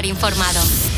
estar informado.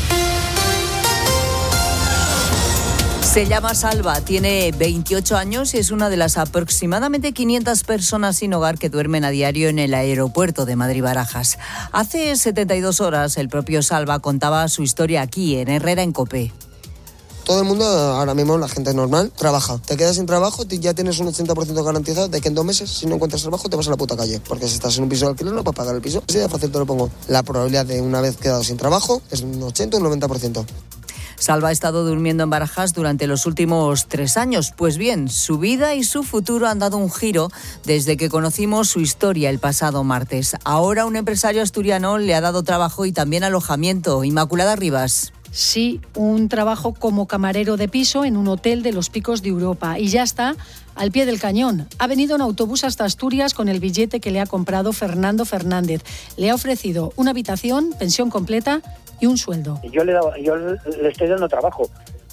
Se llama Salva, tiene 28 años y es una de las aproximadamente 500 personas sin hogar que duermen a diario en el aeropuerto de Madrid-Barajas. Hace 72 horas el propio Salva contaba su historia aquí, en Herrera, en COPE. Todo el mundo, ahora mismo la gente normal, trabaja. Te quedas sin trabajo, ya tienes un 80% garantizado de que en 2 meses, si no encuentras trabajo, te vas a la puta calle. Porque si estás en un piso de alquiler, no puedes pagar el piso. Así de fácil te lo pongo. La probabilidad de una vez quedado sin trabajo es un 80 o un 90%. Salva ha estado durmiendo en Barajas durante los últimos 3 años. Pues bien, su vida y su futuro han dado un giro desde que conocimos su historia el pasado martes. Ahora un empresario asturiano le ha dado trabajo y también alojamiento. Inmaculada Rivas. Sí, un trabajo como camarero de piso en un hotel de los Picos de Europa. Y ya está al pie del cañón. Ha venido en autobús hasta Asturias con el billete que le ha comprado Fernando Fernández. Le ha ofrecido una habitación, pensión completa y un sueldo. Yo le estoy dando trabajo.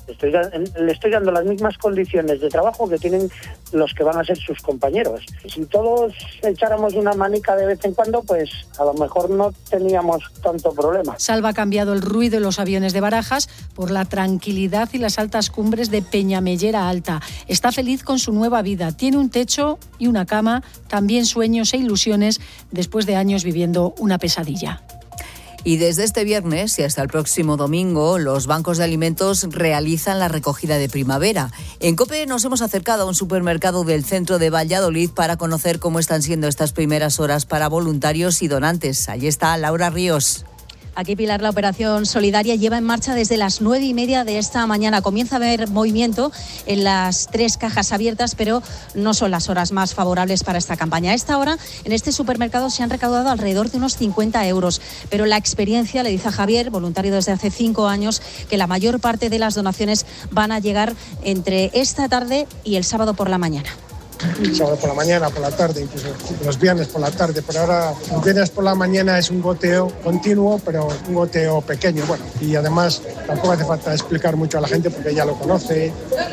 Le estoy dando las mismas condiciones de trabajo que tienen los que van a ser sus compañeros. Si todos echáramos una manica de vez en cuando, pues a lo mejor no teníamos tanto problema. Salva ha cambiado el ruido de los aviones de Barajas por la tranquilidad y las altas cumbres de Peñamellera Alta. Está feliz con su nueva vida. Tiene un techo y una cama, también sueños e ilusiones después de años viviendo una pesadilla. Y desde este viernes y hasta el próximo domingo, los bancos de alimentos realizan la recogida de primavera. En COPE nos hemos acercado a un supermercado del centro de Valladolid para conocer cómo están siendo estas primeras horas para voluntarios y donantes. Allí está Laura Ríos. Aquí, Pilar, la operación solidaria lleva en marcha desde las 9:30 de esta mañana. Comienza a haber movimiento en las 3 cajas abiertas, pero no son las horas más favorables para esta campaña. A esta hora, en este supermercado se han recaudado alrededor de unos 50 euros. Pero la experiencia, le dice a Javier, voluntario desde hace 5 años, que la mayor parte de las donaciones van a llegar entre esta tarde y el sábado por la mañana. Sábado por la mañana, por la tarde, incluso los viernes por la tarde, pero ahora los viernes por la mañana es un goteo continuo, pero un goteo pequeño, bueno, y además tampoco hace falta explicar mucho a la gente porque ya lo conoce,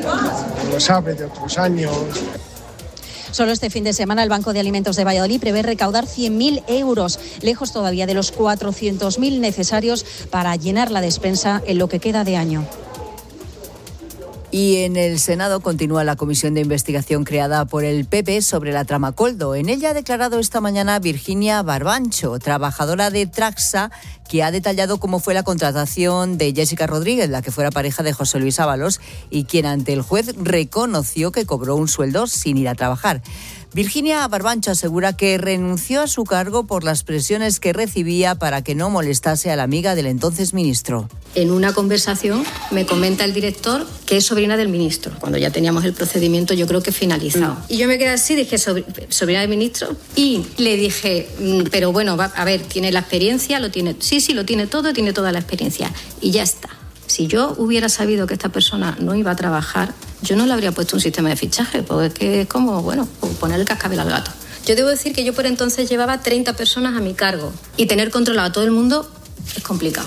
lo sabe de otros años. Solo este fin de semana el Banco de Alimentos de Valladolid prevé recaudar 100.000 euros, lejos todavía de los 400.000 necesarios para llenar la despensa en lo que queda de año. Y en el Senado continúa la comisión de investigación creada por el PP sobre la trama Coldo. En ella ha declarado esta mañana Virginia Barbancho, trabajadora de Traxa, que ha detallado cómo fue la contratación de Jessica Rodríguez, la que fuera pareja de José Luis Ábalos, y quien ante el juez reconoció que cobró un sueldo sin ir a trabajar. Virginia Barbancho asegura que renunció a su cargo por las presiones que recibía para que no molestase a la amiga del entonces ministro. En una conversación me comenta el director que es sobrina del ministro, cuando ya teníamos el procedimiento yo creo que finalizado. Y yo me quedé así, dije, ¿sobrina del ministro? Y le dije, pero bueno, a ver, ¿tiene la experiencia? ¿Lo tiene? Sí, lo tiene todo, tiene toda la experiencia. Y ya está. Si yo hubiera sabido que esta persona no iba a trabajar, yo no le habría puesto un sistema de fichaje, porque es que es como, bueno, poner el cascabel al gato. Yo debo decir que yo por entonces llevaba 30 personas a mi cargo y tener controlado a todo el mundo es complicado.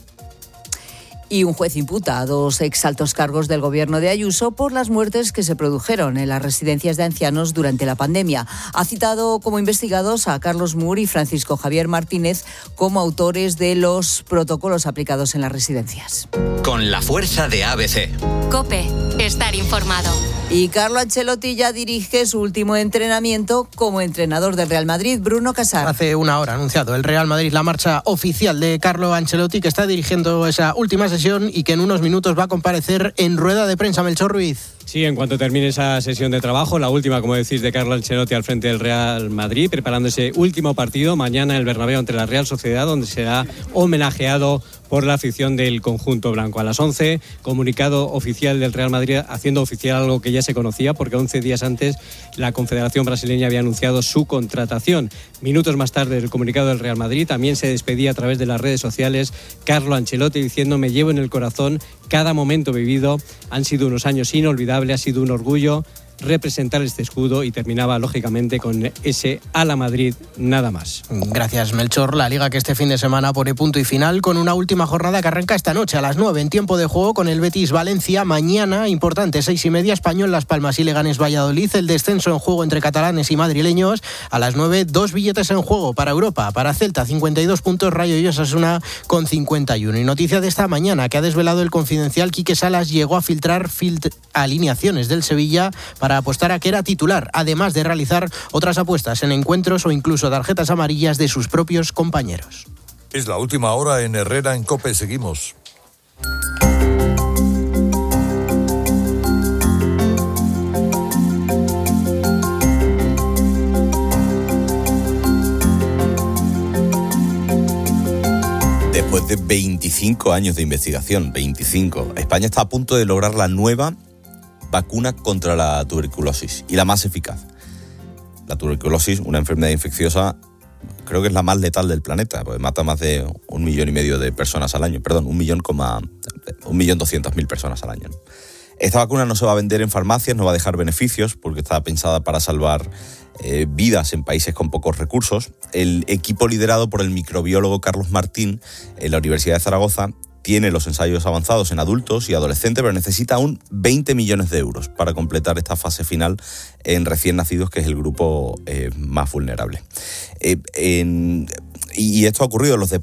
Y un juez imputa a 2 exaltos cargos del gobierno de Ayuso por las muertes que se produjeron en las residencias de ancianos durante la pandemia. Ha citado como investigados a Carlos Mur y Francisco Javier Martínez como autores de los protocolos aplicados en las residencias. Con la fuerza de ABC. COPE, estar informado. Y Carlo Ancelotti ya dirige su último entrenamiento como entrenador del Real Madrid. Bruno Casar. Hace una hora ha anunciado el Real Madrid la marcha oficial de Carlo Ancelotti, que está dirigiendo esa última sesión y que en unos minutos va a comparecer en rueda de prensa. Melchor Ruiz. Sí, en cuanto termine esa sesión de trabajo, la última, como decís, de Carlo Ancelotti al frente del Real Madrid, preparando ese último partido mañana en el Bernabéu ante la Real Sociedad, donde será homenajeado por la afición del conjunto blanco. A las 11, comunicado oficial del Real Madrid, haciendo oficial algo que ya se conocía, porque 11 días antes la Confederación Brasileña había anunciado su contratación. Minutos más tarde, el comunicado del Real Madrid también se despedía a través de las redes sociales Carlo Ancelotti diciendo: me llevo en el corazón cada momento vivido, han sido unos años inolvidables, ha sido un orgullo representar este escudo y terminaba lógicamente con ese a la Madrid nada más. Gracias, Melchor. La Liga que este fin de semana pone punto y final con una última jornada que arranca esta noche a las 9 en tiempo de juego con el Betis Valencia. Mañana, importante, 6:30, Español Las Palmas y Leganés Valladolid. El descenso en juego entre catalanes y madrileños. A las 9, 2 billetes en juego para Europa. Para Celta, 52 puntos, Rayo y Osasuna con 51. Y noticia de esta mañana que ha desvelado el Confidencial, Quique Salas llegó a filtrar alineaciones del Sevilla para apostar a que era titular, además de realizar otras apuestas en encuentros o incluso tarjetas amarillas de sus propios compañeros. Es la última hora en Herrera en COPE. Seguimos. Después de 25 años de investigación, 25, España está a punto de lograr la nueva vacuna contra la tuberculosis y la más eficaz. La tuberculosis, una enfermedad infecciosa, creo que es la más letal del planeta, porque mata más de 1,5 millones de personas al año. Perdón, 1.200.000 personas al año. Esta vacuna no se va a vender en farmacias, no va a dejar beneficios, porque está pensada para salvar vidas en países con pocos recursos. El equipo liderado por el microbiólogo Carlos Martín en la Universidad de Zaragoza tiene los ensayos avanzados en adultos y adolescentes, pero necesita aún 20 millones de euros para completar esta fase final en recién nacidos, que es el grupo más vulnerable. Y esto ha ocurrido, los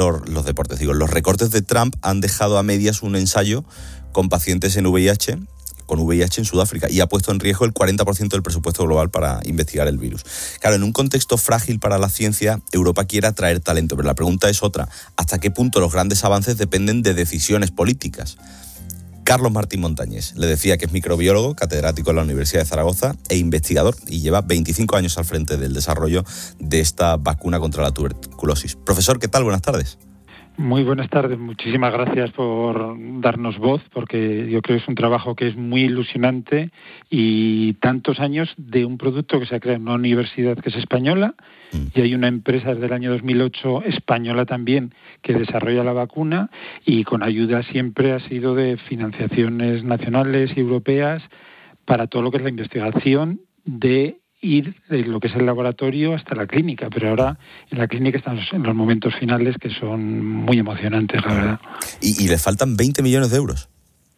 recortes de Trump han dejado a medias un ensayo con pacientes con VIH en Sudáfrica, y ha puesto en riesgo el 40% del presupuesto global para investigar el virus. Claro, en un contexto frágil para la ciencia, Europa quiere atraer talento, pero la pregunta es otra: ¿hasta qué punto los grandes avances dependen de decisiones políticas? Carlos Martín Montañés, le decía que es microbiólogo, catedrático en la Universidad de Zaragoza e investigador, y lleva 25 años al frente del desarrollo de esta vacuna contra la tuberculosis. Profesor, ¿qué tal? Buenas tardes. Muy buenas tardes, muchísimas gracias por darnos voz, porque yo creo que es un trabajo que es muy ilusionante, y tantos años de un producto que se ha creado en una universidad que es española, y hay una empresa desde el año 2008 española también que desarrolla la vacuna, y con ayuda siempre ha sido de financiaciones nacionales y europeas para todo lo que es la investigación de ir de lo que es el laboratorio hasta la clínica, pero ahora en la clínica estamos en los momentos finales que son muy emocionantes, la verdad. ¿Y le faltan 20 millones de euros?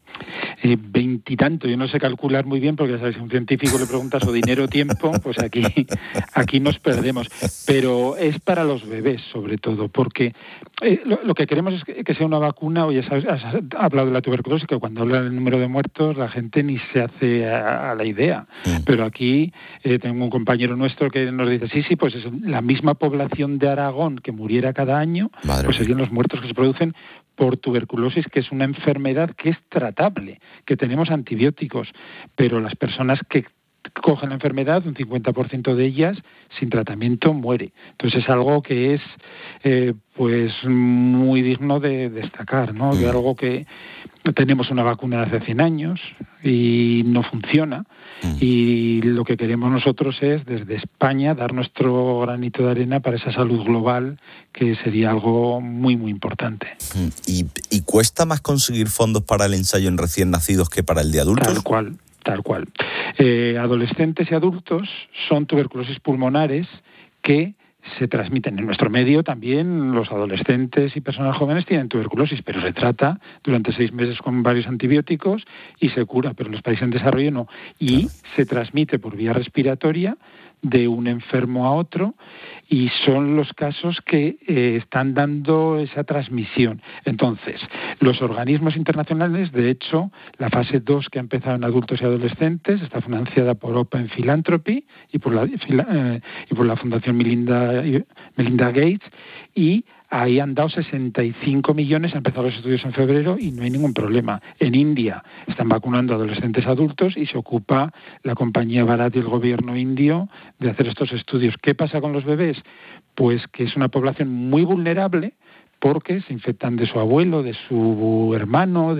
20 y tanto, yo no sé calcular muy bien, porque ya sabes, si a un científico le preguntas o dinero o tiempo, pues aquí nos perdemos. Pero es para los bebés, sobre todo, porque lo que queremos es que sea una vacuna. Oye, has hablado de la tuberculosis, que cuando habla del número de muertos la gente ni se hace a la idea. Pero aquí tengo un compañero nuestro que nos dice, sí, pues es la misma población de Aragón que muriera cada año, pues serían los muertos que se producen por tuberculosis, que es una enfermedad que es tratable, que tenemos antibióticos, pero las personas que cogen la enfermedad, un 50% de ellas sin tratamiento muere. Entonces es algo que es pues muy digno de destacar, ¿no? De algo que tenemos una vacuna de hace 100 años y no funciona, y lo que queremos nosotros es desde España dar nuestro granito de arena para esa salud global, que sería algo muy muy importante. ¿Y cuesta más conseguir fondos para el ensayo en recién nacidos que para el de adultos? Tal cual. Adolescentes y adultos son tuberculosis pulmonares que se transmiten. En nuestro medio también los adolescentes y personas jóvenes tienen tuberculosis, pero se trata durante 6 meses con varios antibióticos y se cura, pero en los países en desarrollo no. Y se transmite por vía respiratoria de un enfermo a otro, y son los casos que están dando esa transmisión. Entonces, los organismos internacionales, de hecho, la fase 2 que ha empezado en adultos y adolescentes está financiada por Open Philanthropy y por la Fundación Melinda Gates, y ahí han dado 65 millones, han empezado los estudios en febrero y no hay ningún problema. En India están vacunando a adolescentes adultos y se ocupa la compañía Bharat y el gobierno indio de hacer estos estudios. ¿Qué pasa con los bebés? Pues que es una población muy vulnerable, porque se infectan de su abuelo, de su hermano,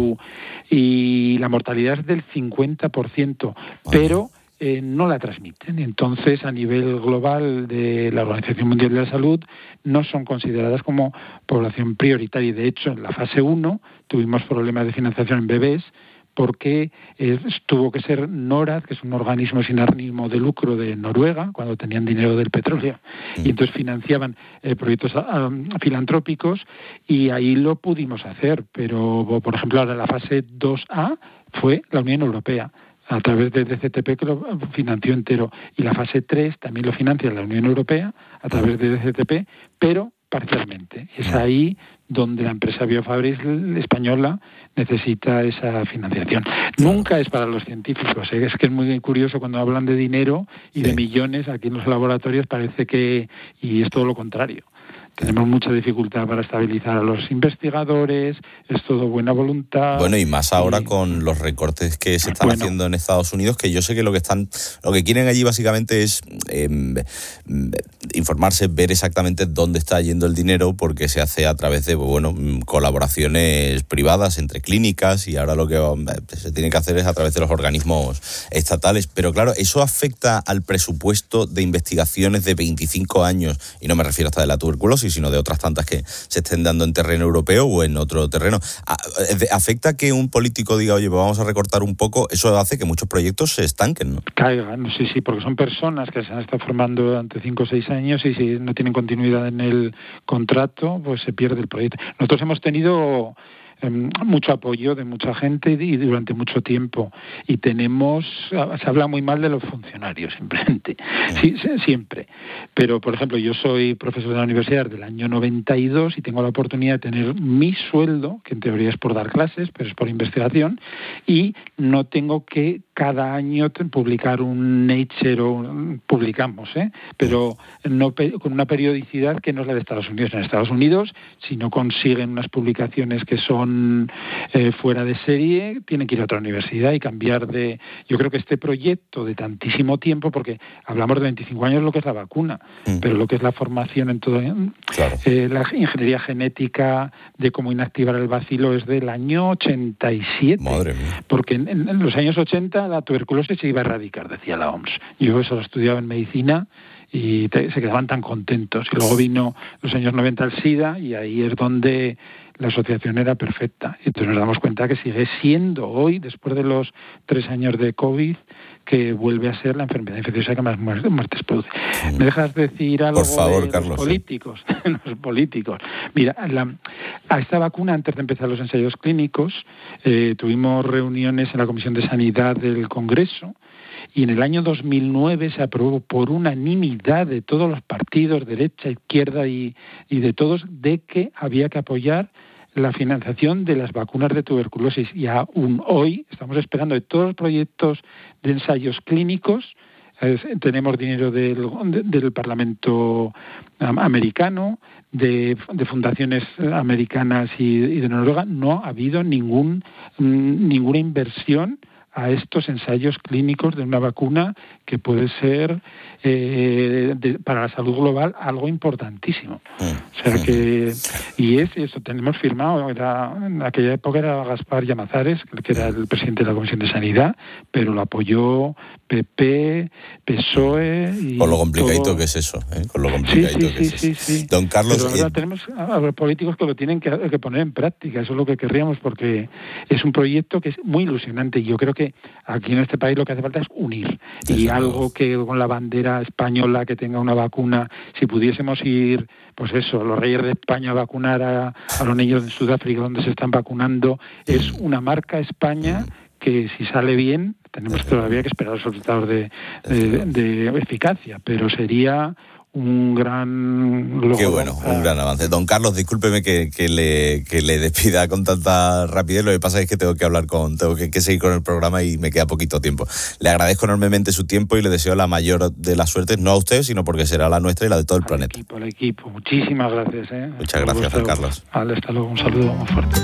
y la mortalidad es del 50%, pero no la transmiten. Entonces, a nivel global de la Organización Mundial de la Salud, no son consideradas como población prioritaria. De hecho, en la fase 1 tuvimos problemas de financiación en bebés, porque tuvo que ser NORAD, que es un organismo sin ánimo de lucro de Noruega, cuando tenían dinero del petróleo, y entonces financiaban proyectos filantrópicos, y ahí lo pudimos hacer, pero por ejemplo ahora la fase 2A fue la Unión Europea, a través de DCTP, que lo financió entero, y la fase 3 también lo financia la Unión Europea a través de DCTP, pero parcialmente. Es ahí donde la empresa Biofabris española necesita esa financiación. Nunca es para los científicos, ¿eh? Es que es muy curioso cuando hablan de dinero y de millones, aquí en los laboratorios parece que, y es todo lo contrario. Tenemos mucha dificultad para estabilizar a los investigadores, es todo buena voluntad. Bueno, y más ahora con los recortes que se están haciendo en Estados Unidos, que yo sé que lo que quieren allí básicamente es informarse, ver exactamente dónde está yendo el dinero, porque se hace a través de colaboraciones privadas entre clínicas, y ahora lo que se tiene que hacer es a través de los organismos estatales. Pero claro, eso afecta al presupuesto de investigaciones de 25 años, y no me refiero hasta de la tuberculosis, sino de otras tantas que se estén dando en terreno europeo o en otro terreno. ¿Afecta que un político diga, oye, pues vamos a recortar un poco? Eso hace que muchos proyectos se estanquen, ¿no? Caigan, sí, porque son personas que se han estado formando durante 5 o 6 años, y si no tienen continuidad en el contrato, pues se pierde el proyecto. Nosotros hemos tenido mucho apoyo de mucha gente y durante mucho tiempo, y se habla muy mal de los funcionarios, simplemente, sí, siempre, pero por ejemplo yo soy profesor de la universidad del año 92 y tengo la oportunidad de tener mi sueldo, que en teoría es por dar clases, pero es por investigación, y no tengo que cada año publicar un Nature, publicamos, pero no con una periodicidad que no es la de Estados Unidos. En Estados Unidos, si no consiguen unas publicaciones que son fuera de serie, tienen que ir a otra universidad y cambiar de... Yo creo que este proyecto de tantísimo tiempo, porque hablamos de 25 años lo que es la vacuna, pero lo que es la formación en todo... Claro. La ingeniería genética de cómo inactivar el bacilo es del año 87. Madre mía. Porque en los años 80 la tuberculosis se iba a erradicar, decía la OMS. Yo eso lo estudiaba en medicina y se quedaban tan contentos. Y luego vino los años 90 el SIDA, y ahí es donde la asociación era perfecta. Y entonces nos damos cuenta que sigue siendo hoy, después de los 3 años de COVID, que vuelve a ser la enfermedad infecciosa que más muertes produce. ¿Me dejas decir algo? Por favor, Carlos, los políticos? Los políticos. Mira, a esta vacuna, antes de empezar los ensayos clínicos, tuvimos reuniones en la Comisión de Sanidad del Congreso, y en el año 2009 se aprobó por unanimidad de todos los partidos, derecha, izquierda y de todos, de que había que apoyar la financiación de las vacunas de tuberculosis. Y aún hoy estamos esperando de todos los proyectos de ensayos clínicos. Tenemos dinero del Parlamento americano, de fundaciones americanas y de Noruega. No ha habido ninguna inversión a estos ensayos clínicos de una vacuna que puede ser para la salud global algo importantísimo. O sea que, y eso tenemos firmado, en aquella época era Gaspar Llamazares, que era el presidente de la Comisión de Sanidad, pero lo apoyó PP, PSOE y con lo complicadito todo. Que es eso, con lo complicadito que es eso. Sí. Don Carlos, pero ahora tenemos a los políticos que lo tienen que poner en práctica, eso es lo que querríamos, porque es un proyecto que es muy ilusionante, y yo creo que aquí en este país lo que hace falta es unir, y algo que con la bandera española, que tenga una vacuna, si pudiésemos ir, pues eso, los reyes de España a vacunar a los niños de Sudáfrica donde se están vacunando, es una marca España que si sale bien, tenemos todavía que esperar los resultados de eficacia, pero sería un gran logro. Qué bueno, un gran avance. Don Carlos, discúlpeme que le despida con tanta rapidez. Lo que pasa es que tengo que seguir con el programa y me queda poquito tiempo. Le agradezco enormemente su tiempo y le deseo la mayor de las suertes, no a usted, sino porque será la nuestra y la de todo el planeta. Al equipo. Muchísimas gracias. Muchas gracias, Don Carlos. Vale, hasta luego. Un saludo muy fuerte.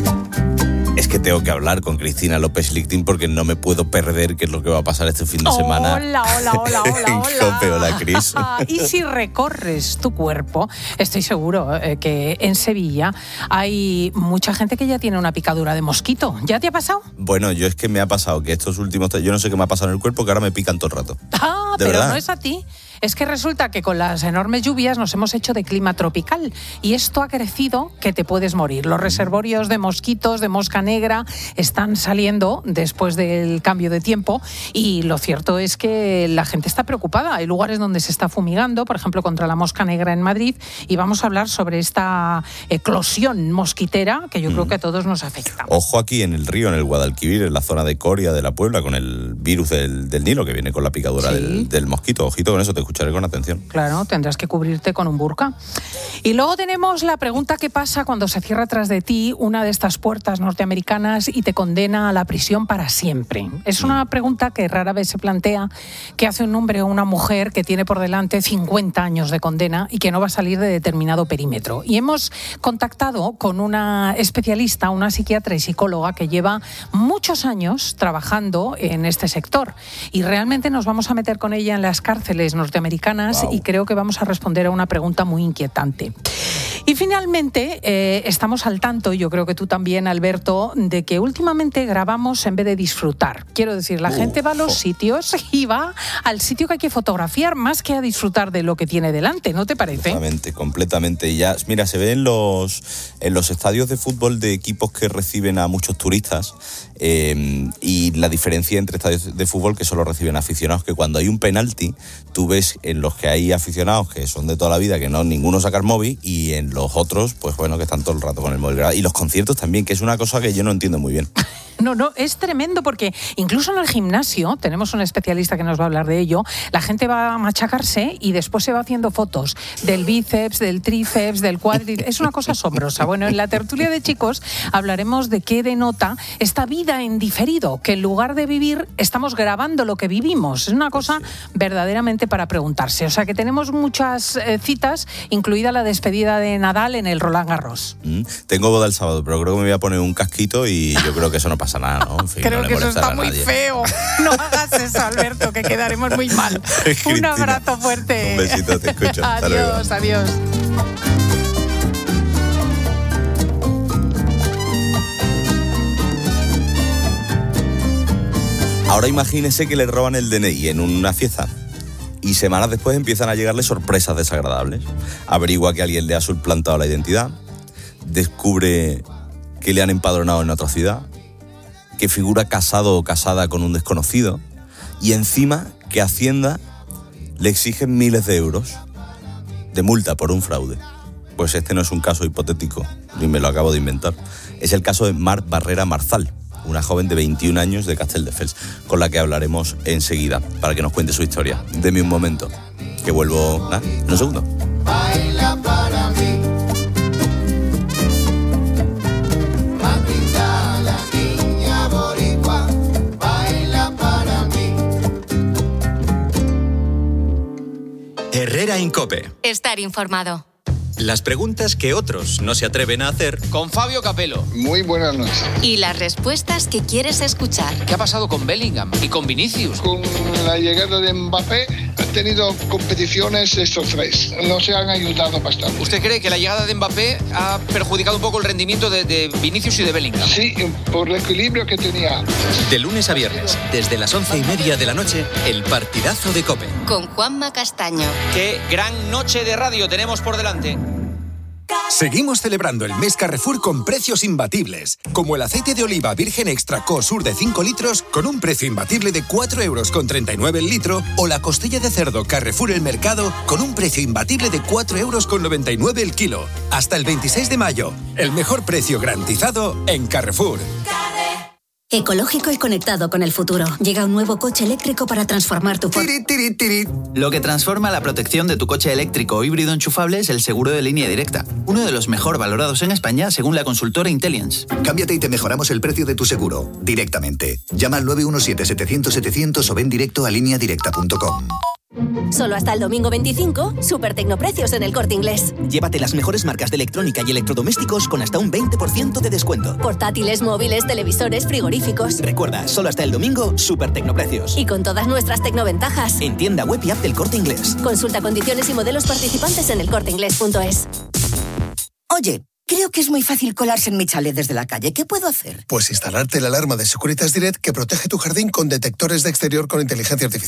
Es que tengo que hablar con Cristina López Lichting porque no me puedo perder qué es lo que va a pasar este fin de semana. Hola. Hola, Cris. Y si recorres tu cuerpo, estoy seguro que en Sevilla hay mucha gente que ya tiene una picadura de mosquito. ¿Ya te ha pasado? Bueno, yo es que me ha pasado que estos últimos... Yo no sé qué me ha pasado en el cuerpo, que ahora me pican todo el rato. Pero ¿verdad? no es a ti. es que resulta que con las enormes lluvias nos hemos hecho de clima tropical y esto ha crecido que te puedes morir. Los reservorios de mosquitos, de mosca negra, están saliendo después del cambio de tiempo y lo cierto es que la gente está preocupada. Hay lugares donde se está fumigando, por ejemplo, contra la mosca negra en Madrid, y vamos a hablar sobre esta eclosión mosquitera que yo creo que a todos nos afecta. Ojo aquí en el río, en el Guadalquivir, en la zona de Coria de la Puebla, con el virus del Nilo que viene con la picadura del mosquito. Ojito con eso, te escucharé con atención. Claro, tendrás que cubrirte con un burka. Y luego tenemos la pregunta: ¿qué pasa cuando se cierra tras de ti una de estas puertas norteamericanas y te condena a la prisión para siempre? Es una pregunta que rara vez se plantea, que hace un hombre o una mujer que tiene por delante 50 años de condena y que no va a salir de determinado perímetro. Y hemos contactado con una especialista, una psiquiatra y psicóloga que lleva muchos años trabajando en este sector. Y realmente nos vamos a meter con ella en las cárceles norteamericanas y creo que vamos a responder a una pregunta muy inquietante. Y finalmente, estamos al tanto, y yo creo que tú también, Alberto, de que últimamente grabamos en vez de disfrutar. Quiero decir, la gente va a los sitios y va al sitio que hay que fotografiar más que a disfrutar de lo que tiene delante, ¿no te parece? Completamente. Y ya, mira, se ve en los estadios de fútbol de equipos que reciben a muchos turistas, y la diferencia entre estadios de fútbol que solo reciben aficionados, que cuando hay un penalti, tú ves en los que hay aficionados que son de toda la vida, que no ninguno saca el móvil, y en los otros, pues bueno, que están todo el rato con el móvil. Y los conciertos también, que es una cosa que yo no entiendo muy bien. No, es tremendo porque incluso en el gimnasio, tenemos un especialista que nos va a hablar de ello, la gente va a machacarse y después se va haciendo fotos del bíceps, del tríceps, del cuádriceps. Es una cosa asombrosa. Bueno, en la tertulia de chicos hablaremos de qué denota esta vida en diferido, que en lugar de vivir estamos grabando lo que vivimos. Es una cosa verdaderamente para preguntarse. O sea que tenemos muchas citas, incluida la despedida de Nadal en el Roland Garros. Tengo boda el sábado, pero creo que me voy a poner un casquito y yo creo que eso no pasa nada, ¿no? En fin, creo no que eso está muy feo. No hagas eso, Alberto, que quedaremos muy mal. Un abrazo fuerte. Un besito, te escucho. Adiós, adiós. Ahora imagínese que le roban el DNI en una fiesta y semanas después empiezan a llegarle sorpresas desagradables. Averigua que alguien le ha suplantado la identidad, descubre que le han empadronado en otra ciudad, que figura casado o casada con un desconocido, y encima que Hacienda le exigen miles de euros de multa por un fraude. Pues este no es un caso hipotético, ni me lo acabo de inventar. Es el caso de Mar Barrera Marzal, una joven de 21 años de Castelldefels, con la que hablaremos enseguida, para que nos cuente su historia. Deme un momento, que vuelvo en un segundo. Baila para mí. Matilda, la niña boricua, baila para mí. Herrera en COPE. Estar informado. Las preguntas que otros no se atreven a hacer. Con Fabio Capello. Muy buenas noches. Y las respuestas que quieres escuchar. ¿Qué ha pasado con Bellingham y con Vinicius? Con la llegada de Mbappé han tenido competiciones estos tres. No se han ayudado bastante. ¿Usted cree que la llegada de Mbappé ha perjudicado un poco el rendimiento de Vinicius y de Bellingham? Sí, por el equilibrio que tenía. De lunes a viernes, desde las 11:30 de la noche, el partidazo de COPE. Con Juanma Castaño. Qué gran noche de radio tenemos por delante. Seguimos celebrando el mes Carrefour con precios imbatibles, como el aceite de oliva virgen extra COSUR de 5 litros con un precio imbatible de 4,39 € el litro, o la costilla de cerdo Carrefour El Mercado con un precio imbatible de 4,99 € el kilo. Hasta el 26 de mayo, el mejor precio garantizado en Carrefour. Ecológico y conectado con el futuro. Llega un nuevo coche eléctrico para transformar tu... Lo que transforma la protección de tu coche eléctrico o híbrido enchufable es el seguro de línea directa, uno de los mejor valorados en España según la consultora Intelliance. Cámbiate y te mejoramos el precio de tu seguro, directamente. Llama al 917-700-700 o ven directo a lineadirecta.com. Solo hasta el domingo 25, super tecnoprecios en El Corte Inglés. Llévate las mejores marcas de electrónica y electrodomésticos con hasta un 20% de descuento. Portátiles, móviles, televisores, frigoríficos. Recuerda, solo hasta el domingo, super tecnoprecios. Y con todas nuestras tecnoventajas. En tienda web y app del Corte Inglés. Consulta condiciones y modelos participantes en elcorteinglés.es. Oye, creo que es muy fácil colarse en mi chalet desde la calle. ¿Qué puedo hacer? Pues instalarte la alarma de Securitas Direct que protege tu jardín con detectores de exterior con inteligencia artificial.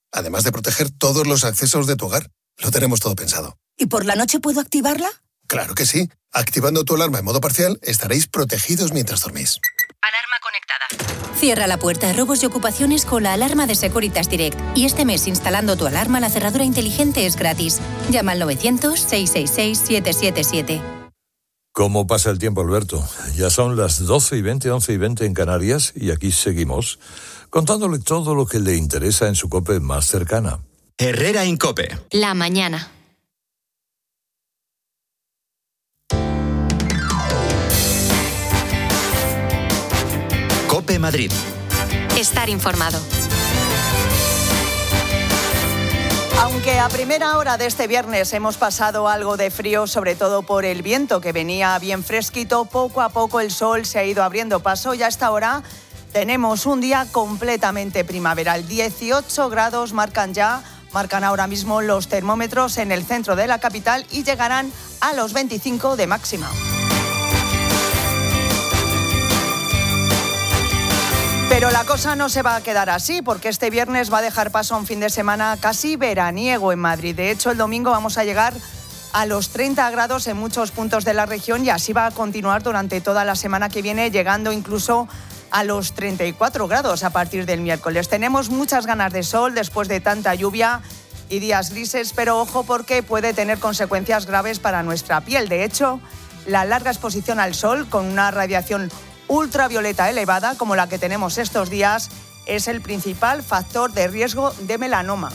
además de proteger todos los accesos de tu hogar. Lo tenemos todo pensado. ¿Y por la noche puedo activarla? Claro que sí. Activando tu alarma en modo parcial, estaréis protegidos mientras dormís. Alarma conectada. Cierra la puerta a robos y ocupaciones con la alarma de Securitas Direct. Y este mes, instalando tu alarma, la cerradura inteligente es gratis. Llama al 900-666-777. ¿Cómo pasa el tiempo, Alberto? Ya son las 12:20, 11:20 en Canarias, y aquí seguimos, contándole todo lo que le interesa en su COPE más cercana. Herrera Incope. La mañana. COPE Madrid. Estar informado. Aunque a primera hora de este viernes hemos pasado algo de frío, sobre todo por el viento que venía bien fresquito, poco a poco el sol se ha ido abriendo paso y a esta hora tenemos un día completamente primaveral. 18 grados marcan ahora mismo los termómetros en el centro de la capital y llegarán a los 25 de máxima. Pero la cosa no se va a quedar así, porque este viernes va a dejar paso a un fin de semana casi veraniego en Madrid. De hecho, el domingo vamos a llegar a los 30 grados en muchos puntos de la región y así va a continuar durante toda la semana que viene, llegando incluso a los 34 grados a partir del miércoles. Tenemos muchas ganas de sol después de tanta lluvia y días grises, pero ojo porque puede tener consecuencias graves para nuestra piel. De hecho, la larga exposición al sol con una radiación ultravioleta elevada, como la que tenemos estos días, es el principal factor de riesgo de melanoma.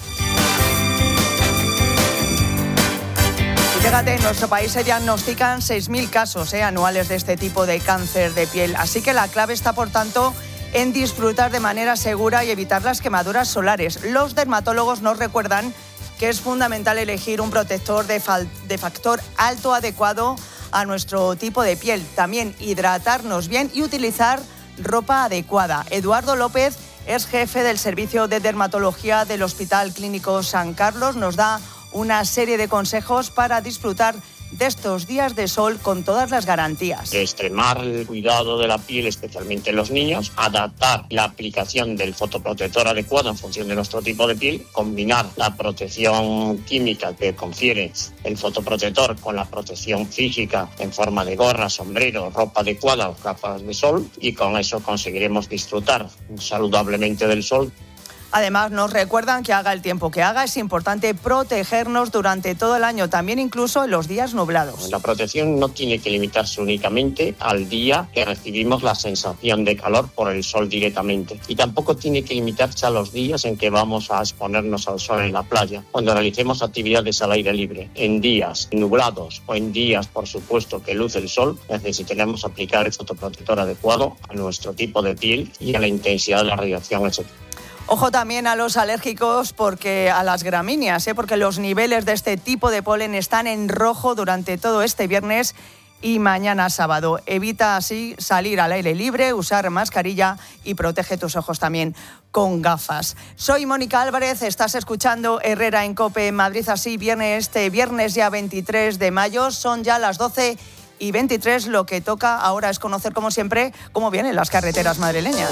Y fíjate, en nuestro país se diagnostican 6.000 casos anuales de este tipo de cáncer de piel. Así que la clave está, por tanto, en disfrutar de manera segura y evitar las quemaduras solares. Los dermatólogos nos recuerdan que es fundamental elegir un protector de factor alto adecuado a nuestro tipo de piel. También hidratarnos bien y utilizar ropa adecuada. Eduardo López es jefe del servicio de dermatología del Hospital Clínico San Carlos. Nos da una serie de consejos para disfrutar de estos días de sol con todas las garantías. Extremar el cuidado de la piel, especialmente en los niños, adaptar la aplicación del fotoprotector adecuado en función de nuestro tipo de piel, combinar la protección química que confiere el fotoprotector con la protección física en forma de gorra, sombrero, ropa adecuada o gafas de sol, y con eso conseguiremos disfrutar saludablemente del sol. Además, nos recuerdan que haga el tiempo que haga, es importante protegernos durante todo el año, también incluso en los días nublados. La protección no tiene que limitarse únicamente al día que recibimos la sensación de calor por el sol directamente. Y tampoco tiene que limitarse a los días en que vamos a exponernos al sol en la playa, cuando realicemos actividades al aire libre. En días nublados o en días, por supuesto, que luce el sol, necesitaremos aplicar el fotoprotector adecuado a nuestro tipo de piel y a la intensidad de la radiación, etc. Ojo también a los alérgicos, porque a las gramíneas, porque los niveles de este tipo de polen están en rojo durante todo este viernes y mañana sábado. Evita así salir al aire libre, usar mascarilla y protege tus ojos también con gafas. Soy Mónica Álvarez, estás escuchando Herrera en COPE Madrid. Así viene este viernes ya 23 de mayo, son ya las 12:23. Lo que toca ahora es conocer, como siempre, cómo vienen las carreteras madrileñas.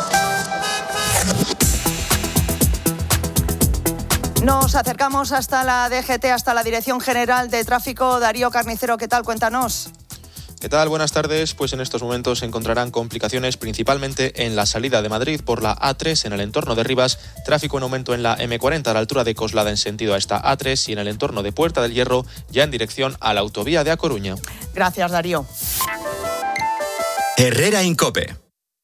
Nos acercamos hasta la DGT, hasta la Dirección General de Tráfico. Darío Carnicero, ¿qué tal? Cuéntanos. ¿Qué tal? Buenas tardes. Pues en estos momentos se encontrarán complicaciones principalmente en la salida de Madrid por la A3 en el entorno de Rivas, tráfico en aumento en la M40 a la altura de Coslada en sentido a esta A3 y en el entorno de Puerta del Hierro ya en dirección a la autovía de A Coruña. Gracias, Darío. Herrera Incope.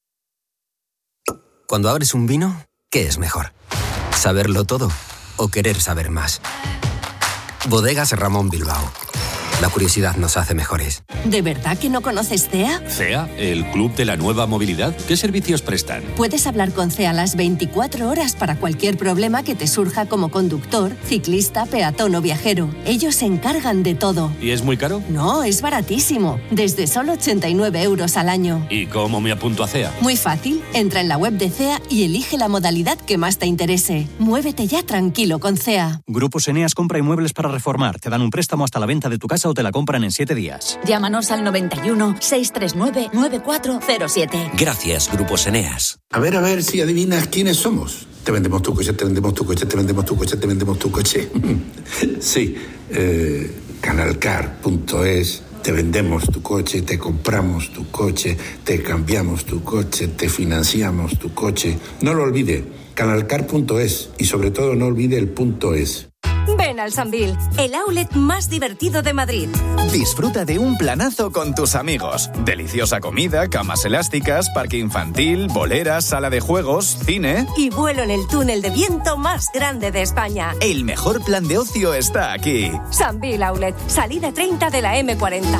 Cuando abres un vino, ¿qué es mejor? ¿Saberlo todo o querer saber más? Bodegas Ramón Bilbao. La curiosidad nos hace mejores. ¿De verdad que no conoces CEA? ¿CEA? ¿El Club de la Nueva Movilidad? ¿Qué servicios prestan? Puedes hablar con CEA las 24 horas para cualquier problema que te surja como conductor, ciclista, peatón o viajero. Ellos se encargan de todo. ¿Y es muy caro? No, es baratísimo. Desde solo 89 € al año. ¿Y cómo me apunto a CEA? Muy fácil. Entra en la web de CEA y elige la modalidad que más te interese. Muévete ya tranquilo con CEA. Grupos Eneas compra inmuebles para reformar. Te dan un préstamo hasta la venta de tu casa o te la compran en 7 días. Llámanos al 91 639 9407. Gracias, Grupos Eneas. A ver si adivinas quiénes somos. Te vendemos tu coche, te vendemos tu coche, te vendemos tu coche, te vendemos tu coche. Sí, canalcar.es, te vendemos tu coche, te compramos tu coche, te cambiamos tu coche, te financiamos tu coche. No lo olvide, canalcar.es y sobre todo no olvide el .es. Ven al Sambil, el outlet más divertido de Madrid. Disfruta de un planazo con tus amigos. Deliciosa comida, camas elásticas, parque infantil, boleras, sala de juegos, cine. Y vuelo en el túnel de viento más grande de España. El mejor plan de ocio está aquí. Sambil Outlet, salida 30 de la M40.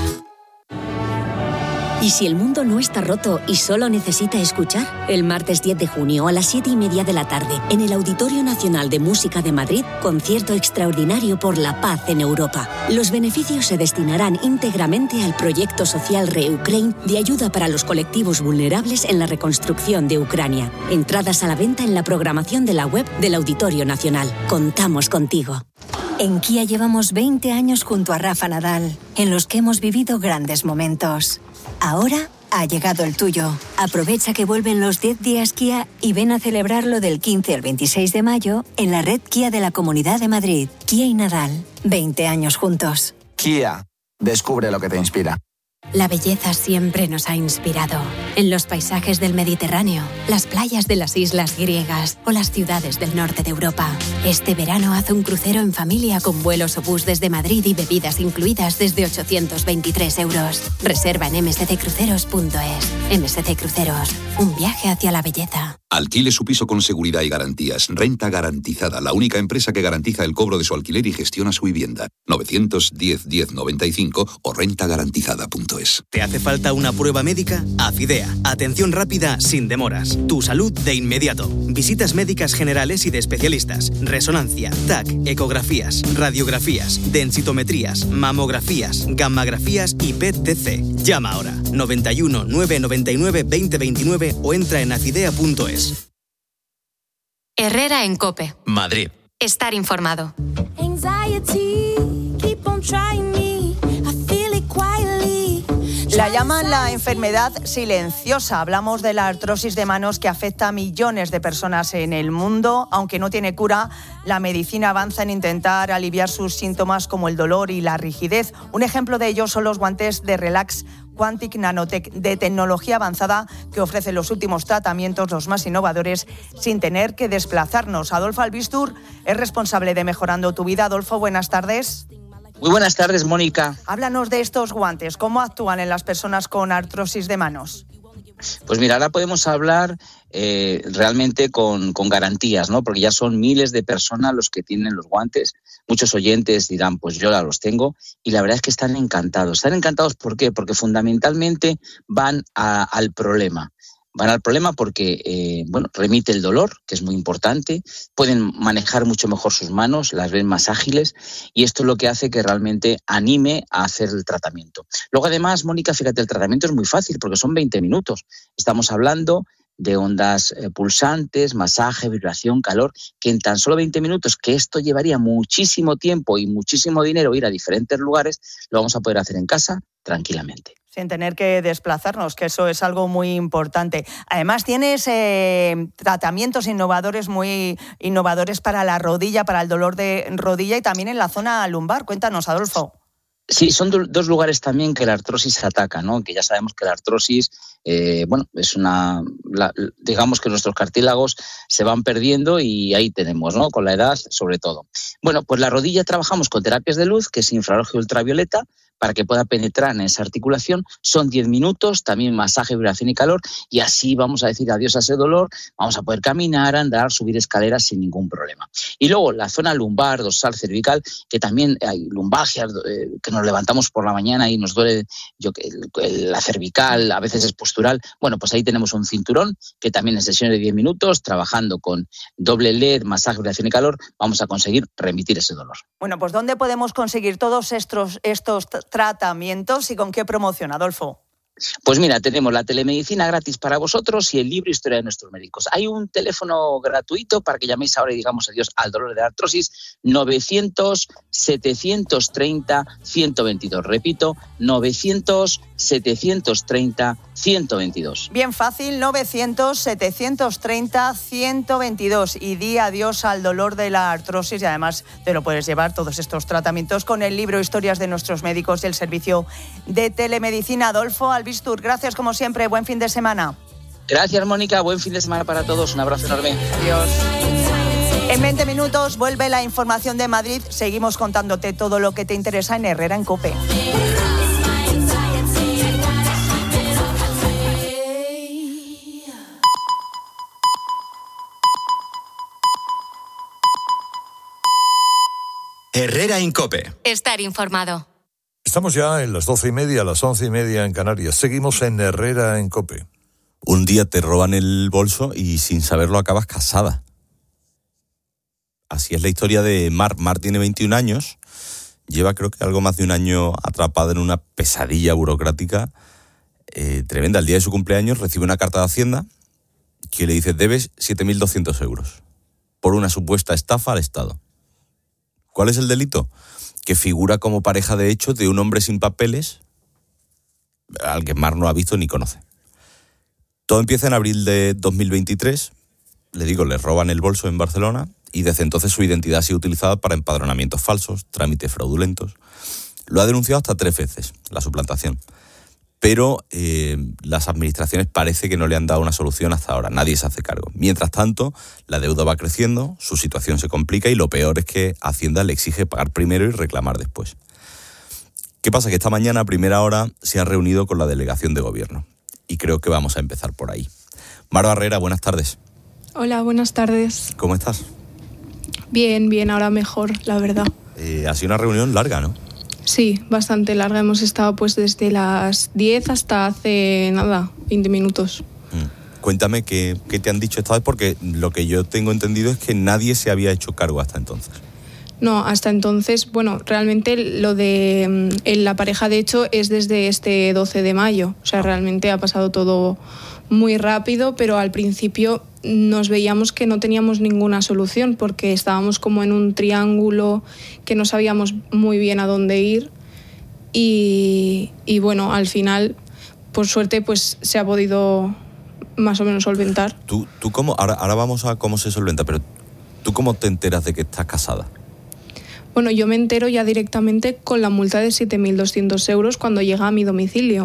¿Y si el mundo no está roto y solo necesita escuchar? El martes 10 de junio a las 7:30 de la tarde, en el Auditorio Nacional de Música de Madrid, concierto extraordinario por la paz en Europa. Los beneficios se destinarán íntegramente al proyecto social ReUkraine de ayuda para los colectivos vulnerables en la reconstrucción de Ucrania. Entradas a la venta en la programación de la web del Auditorio Nacional. Contamos contigo. En Kia llevamos 20 años junto a Rafa Nadal, en los que hemos vivido grandes momentos. Ahora ha llegado el tuyo. Aprovecha que vuelven los 10 días Kia y ven a celebrarlo del 15 al 26 de mayo en la red Kia de la Comunidad de Madrid. Kia y Nadal, 20 años juntos. Kia, descubre lo que te inspira. La belleza siempre nos ha inspirado. En los paisajes del Mediterráneo, las playas de las islas griegas o las ciudades del norte de Europa. Este verano haz un crucero en familia con vuelos o bus desde Madrid y bebidas incluidas desde 823 euros. Reserva en msccruceros.es. MSC Cruceros, un viaje hacia la belleza. Alquile su piso con seguridad y garantías. Renta Garantizada, la única empresa que garantiza el cobro de su alquiler y gestiona su vivienda. 910-1095 o rentagarantizada.es. ¿Te hace falta una prueba médica? Afidea. Atención rápida sin demoras. Tu salud de inmediato. Visitas médicas generales y de especialistas. Resonancia, TAC, ecografías, radiografías, densitometrías, mamografías, gammagrafías y PET-CT. Llama ahora. 91 999 2029 o entra en afidea.es. Herrera en COPE. Madrid. Estar informado. La llaman la enfermedad silenciosa. Hablamos de la artrosis de manos que afecta a millones de personas en el mundo. Aunque no tiene cura, la medicina avanza en intentar aliviar sus síntomas como el dolor y la rigidez. Un ejemplo de ello son los guantes de Relax Quantic Nanotech de tecnología avanzada que ofrecen los últimos tratamientos, los más innovadores, sin tener que desplazarnos. Adolfo Albistur es responsable de Mejorando tu Vida. Adolfo, buenas tardes. Muy buenas tardes, Mónica. Háblanos de estos guantes. ¿Cómo actúan en las personas con artrosis de manos? Pues mira, ahora podemos hablar realmente con garantías, ¿no? Porque ya son miles de personas los que tienen los guantes. Muchos oyentes dirán, pues yo ya los tengo. Y la verdad es que están encantados. ¿Están encantados por qué? Porque fundamentalmente van al problema. Van al problema porque, remite el dolor, que es muy importante, pueden manejar mucho mejor sus manos, las ven más ágiles y esto es lo que hace que realmente anime a hacer el tratamiento. Luego además, Mónica, fíjate, el tratamiento es muy fácil porque son 20 minutos. Estamos hablando de ondas pulsantes, masaje, vibración, calor, que en tan solo 20 minutos, que esto llevaría muchísimo tiempo y muchísimo dinero ir a diferentes lugares, lo vamos a poder hacer en casa tranquilamente. Sin tener que desplazarnos, que eso es algo muy importante. Además, tienes tratamientos muy innovadores para la rodilla, para el dolor de rodilla y también en la zona lumbar. Cuéntanos, Adolfo. Sí, son dos lugares también que la artrosis ataca, ¿no? Que ya sabemos que la artrosis, es digamos que nuestros cartílagos se van perdiendo y ahí tenemos, ¿no? Con la edad, sobre todo. Bueno, pues la rodilla trabajamos con terapias de luz, que es infrarrojo y ultravioleta, para que pueda penetrar en esa articulación. Son 10 minutos, también masaje, vibración y calor, y así vamos a decir adiós a ese dolor, vamos a poder caminar, andar, subir escaleras sin ningún problema. Y luego la zona lumbar, dorsal, cervical, que también hay lumbalgias, que nos levantamos por la mañana y nos duele la cervical, a veces es postural. Bueno, pues ahí tenemos un cinturón, que también en sesiones de 10 minutos, trabajando con doble LED, masaje, vibración y calor, vamos a conseguir remitir ese dolor. Bueno, pues ¿dónde podemos conseguir todos estos tratamientos y con qué promoción, Adolfo? Pues mira, tenemos la telemedicina gratis para vosotros y el libro Historia de nuestros médicos. Hay un teléfono gratuito para que llaméis ahora y digamos adiós al dolor de la artrosis, 900-730-122. Repito, 900-730-122. 122. Bien fácil, 900-730-122 y di adiós al dolor de la artrosis y además te lo puedes llevar todos estos tratamientos con el libro Historias de nuestros médicos y el servicio de telemedicina. Adolfo Albistur, gracias como siempre, buen fin de semana. Gracias, Mónica, buen fin de semana para todos, un abrazo enorme. Adiós. En 20 minutos vuelve la información de Madrid, seguimos contándote todo lo que te interesa en Herrera en COPE. Herrera en COPE. Estar informado. Estamos ya en las 12:30, las 11:30 en Canarias. Seguimos en Herrera en COPE. Un día te roban el bolso y sin saberlo acabas casada. Así es la historia de Mar. Mar tiene 21 años, lleva creo que algo más de un año atrapada en una pesadilla burocrática tremenda. El día de su cumpleaños recibe una carta de Hacienda que le dice: debes 7.200 euros por una supuesta estafa al Estado. ¿Cuál es el delito? Que figura como pareja de hecho de un hombre sin papeles al que Mar no ha visto ni conoce. Todo empieza en abril de 2023. Le roban el bolso en Barcelona y desde entonces su identidad ha sido utilizada para empadronamientos falsos, trámites fraudulentos. Lo ha denunciado hasta 3 veces, la suplantación. Pero las administraciones parece que no le han dado una solución hasta ahora. Nadie se hace cargo. Mientras tanto, la deuda va creciendo, su situación se complica y lo peor es que Hacienda le exige pagar primero y reclamar después. ¿Qué pasa? Que esta mañana a primera hora se ha reunido con la delegación de gobierno. Y creo que vamos a empezar por ahí. Mar Barrera, buenas tardes. Hola, buenas tardes. ¿Cómo estás? Bien, ahora mejor, la verdad. Ha sido una reunión larga, ¿no? Sí, bastante larga. Hemos estado pues desde las 10 hasta hace 20 minutos. Cuéntame qué te han dicho esta vez, porque lo que yo tengo entendido es que nadie se había hecho cargo hasta entonces. No, hasta entonces, realmente lo de la pareja de hecho es desde este 12 de mayo. O sea, realmente ha pasado todo muy rápido, pero al principio nos veíamos que no teníamos ninguna solución porque estábamos como en un triángulo que no sabíamos muy bien a dónde ir y al final, por suerte, pues se ha podido más o menos solventar. ¿Tú cómo? Ahora vamos a cómo se solventa, pero ¿tú cómo te enteras de que estás casada? Bueno, yo me entero ya directamente con la multa de 7.200 euros cuando llega a mi domicilio.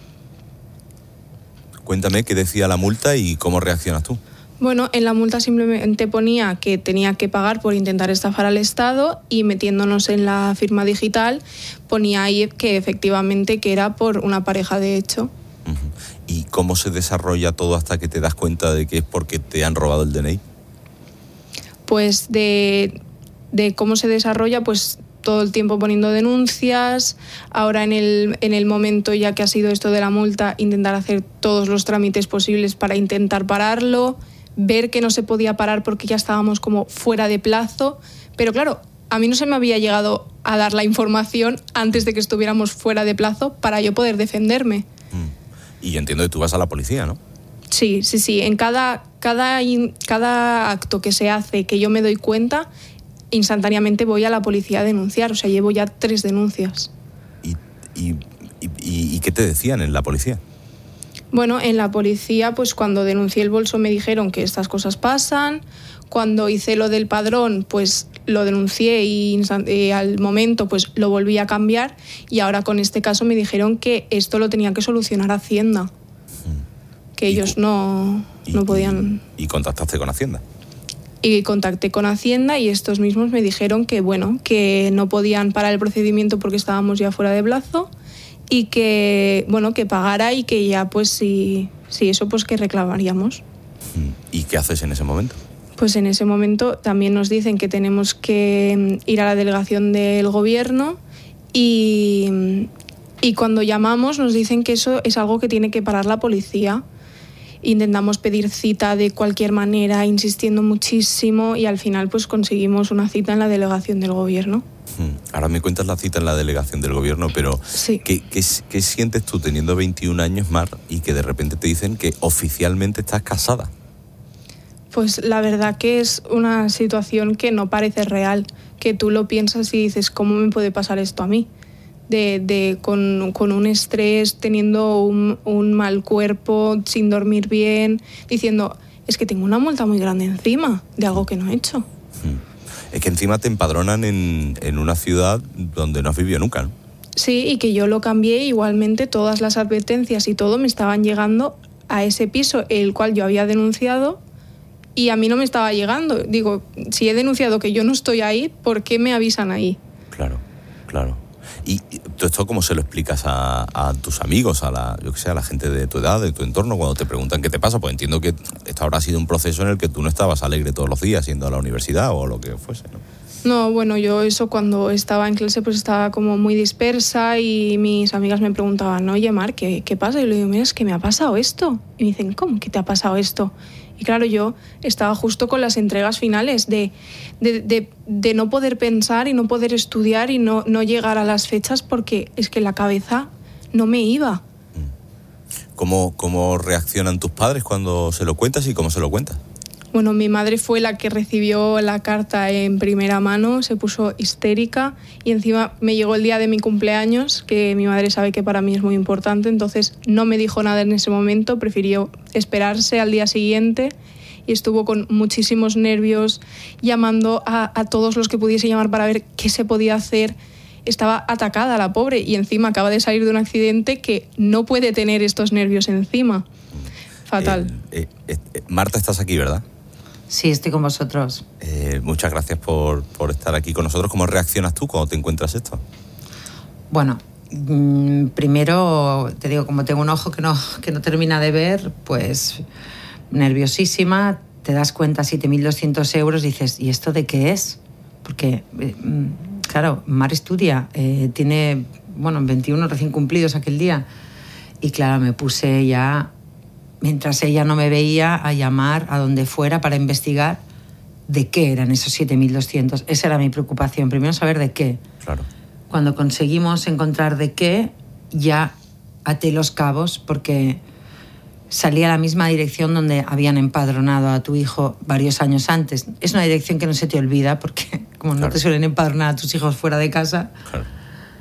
Cuéntame qué decía la multa y cómo reaccionas tú. Bueno, en la multa simplemente ponía que tenía que pagar por intentar estafar al Estado y metiéndonos en la firma digital ponía ahí que efectivamente que era por una pareja de hecho. ¿Y cómo se desarrolla todo hasta que te das cuenta de que es porque te han robado el DNI? Pues de cómo se desarrolla, pues todo el tiempo poniendo denuncias. Ahora en el momento ya que ha sido esto de la multa, intentar hacer todos los trámites posibles para intentar pararlo, ver que no se podía parar porque ya estábamos como fuera de plazo. Pero claro, a mí no se me había llegado a dar la información antes de que estuviéramos fuera de plazo para yo poder defenderme. Y yo entiendo que tú vas a la policía, ¿no? Sí. En cada acto que se hace que yo me doy cuenta, instantáneamente voy a la policía a denunciar. O sea, llevo ya 3 denuncias. ¿Y qué te decían en la policía? Bueno, en la policía, pues cuando denuncié el bolso me dijeron que estas cosas pasan. Cuando hice lo del padrón, pues lo denuncié y al momento pues lo volví a cambiar. Y ahora con este caso me dijeron que esto lo tenía que solucionar Hacienda. Que ellos no podían... ¿Y contactaste con Hacienda? Y contacté con Hacienda y estos mismos me dijeron que no podían parar el procedimiento porque estábamos ya fuera de plazo y que pagara y que ya pues si eso pues que reclamaríamos. ¿Y qué haces en ese momento? Pues en ese momento también nos dicen que tenemos que ir a la delegación del gobierno y cuando llamamos nos dicen que eso es algo que tiene que parar la policía. Intentamos pedir cita de cualquier manera, insistiendo muchísimo y al final pues conseguimos una cita en la delegación del gobierno. Ahora me cuentas la cita en la delegación del gobierno, pero sí. ¿Qué sientes tú teniendo 21 años, Mar, y que de repente te dicen que oficialmente estás casada? Pues la verdad que es una situación que no parece real, que tú lo piensas y dices, ¿cómo me puede pasar esto a mí? con un estrés, teniendo un mal cuerpo, sin dormir bien, diciendo, es que tengo una multa muy grande encima de algo que no he hecho. Es que encima te empadronan en una ciudad donde no has vivido nunca, ¿no? Sí, y que yo lo cambié, igualmente todas las advertencias y todo me estaban llegando a ese piso, el cual yo había denunciado, y a mí no me estaba llegando. Digo, si he denunciado que yo no estoy ahí, ¿por qué me avisan ahí? Claro. ¿Y tú esto cómo se lo explicas a tus amigos, a la gente de tu edad, de tu entorno, cuando te preguntan qué te pasa? Pues entiendo que esto habrá sido un proceso en el que tú no estabas alegre todos los días yendo a la universidad o lo que fuese, ¿no? No, bueno, yo eso cuando estaba en clase pues estaba como muy dispersa y mis amigas me preguntaban, oye Mar, ¿qué pasa? Y yo le digo, mira, es que me ha pasado esto. Y me dicen, ¿cómo que te ha pasado esto? Y claro, yo estaba justo con las entregas finales de no poder pensar y no poder estudiar y no llegar a las fechas porque es que la cabeza no me iba. ¿Cómo reaccionan tus padres cuando se lo cuentas y cómo se lo cuentas? Bueno, mi madre fue la que recibió la carta en primera mano, se puso histérica y encima me llegó el día de mi cumpleaños, que mi madre sabe que para mí es muy importante, entonces no me dijo nada en ese momento, prefirió esperarse al día siguiente y estuvo con muchísimos nervios, llamando a todos los que pudiese llamar para ver qué se podía hacer. Estaba atacada la pobre y encima acaba de salir de un accidente que no puede tener estos nervios encima. Fatal. Marta, estás aquí, ¿verdad? Sí, estoy con vosotros. Muchas gracias por estar aquí con nosotros. ¿Cómo reaccionas tú cuando te encuentras esto? Bueno, primero te digo, como tengo un ojo que no termina de ver, pues nerviosísima, te das cuenta, 7.200 euros, dices, ¿y esto de qué es? Porque, claro, Mar estudia, tiene, 21 recién cumplidos aquel día, y claro, me puse ya, mientras ella no me veía, a llamar a donde fuera para investigar de qué eran esos 7.200. Esa era mi preocupación, primero saber de qué. Claro. Cuando conseguimos encontrar de qué, ya até los cabos, porque salía a la misma dirección donde habían empadronado a tu hijo varios años antes. Es una dirección que no se te olvida, porque como no te suelen empadronar a tus hijos fuera de casa. Claro.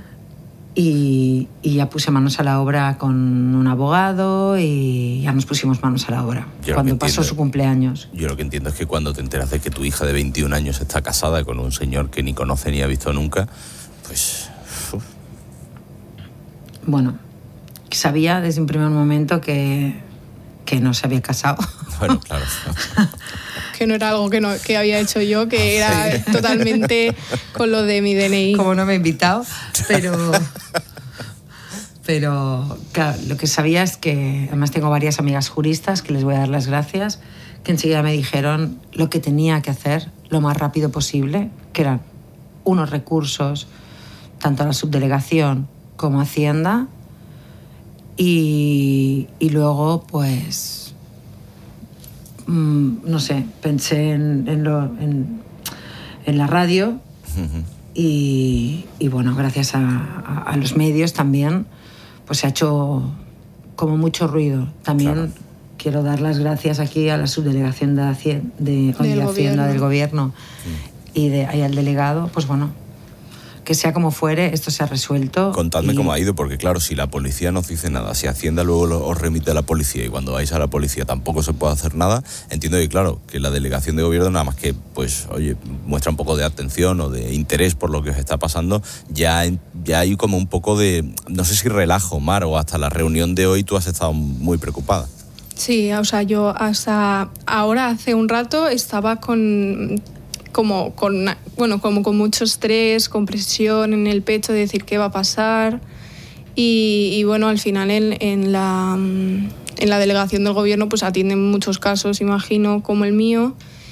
Y ya puse manos a la obra con un abogado y ya nos pusimos manos a la obra cuando pasó su cumpleaños. Yo lo que entiendo es que cuando te enteras de que tu hija de 21 años está casada con un señor que ni conoce ni ha visto nunca, pues... Bueno, sabía desde un primer momento que no se había casado. Bueno, claro. Que no era algo que había hecho yo, que era totalmente con lo de mi DNI. Como no me he invitado, pero claro, lo que sabía es que, además tengo varias amigas juristas que les voy a dar las gracias, que enseguida me dijeron lo que tenía que hacer lo más rápido posible, que eran unos recursos, tanto a la subdelegación como a Hacienda, y luego pues... no sé, pensé en la radio y bueno, gracias a los medios también, pues se ha hecho como mucho ruido. También claro. Quiero dar las gracias aquí a la subdelegación de Hacienda del Gobierno y al delegado, pues bueno, que sea como fuere, esto se ha resuelto. Contadme cómo ha ido, porque claro, si la policía no os dice nada, si Hacienda luego os remite a la policía y cuando vais a la policía tampoco se puede hacer nada, entiendo que claro, que la delegación de gobierno nada más que, pues, oye, muestra un poco de atención o de interés por lo que os está pasando, ya hay como un poco de, no sé si relajo, Mar, o hasta la reunión de hoy tú has estado muy preocupada. Sí, o sea, yo hasta ahora, hace un rato, estaba con mucho estrés, con presión en el pecho de decir qué va a pasar y bueno, al final en la delegación del gobierno pues atienden muchos casos, imagino, como el mío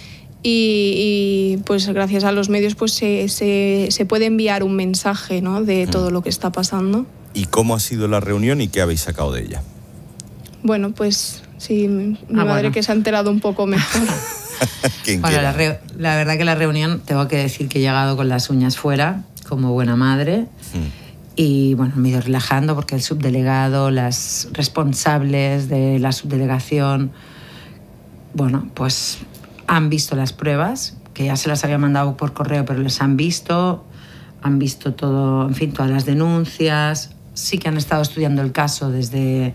y pues gracias a los medios pues se puede enviar un mensaje, ¿no?, de todo lo que está pasando. ¿Y cómo ha sido la reunión y qué habéis sacado de ella? Bueno, pues sí, mi madre que se ha enterado un poco mejor. Bueno, la verdad que la reunión, tengo que decir que he llegado con las uñas fuera, como buena madre, y bueno, me he ido relajando porque el subdelegado, las responsables de la subdelegación, bueno, pues han visto las pruebas, que ya se las había mandado por correo, pero les han visto, han visto todo, en fin, todas las denuncias, sí que han estado estudiando el caso desde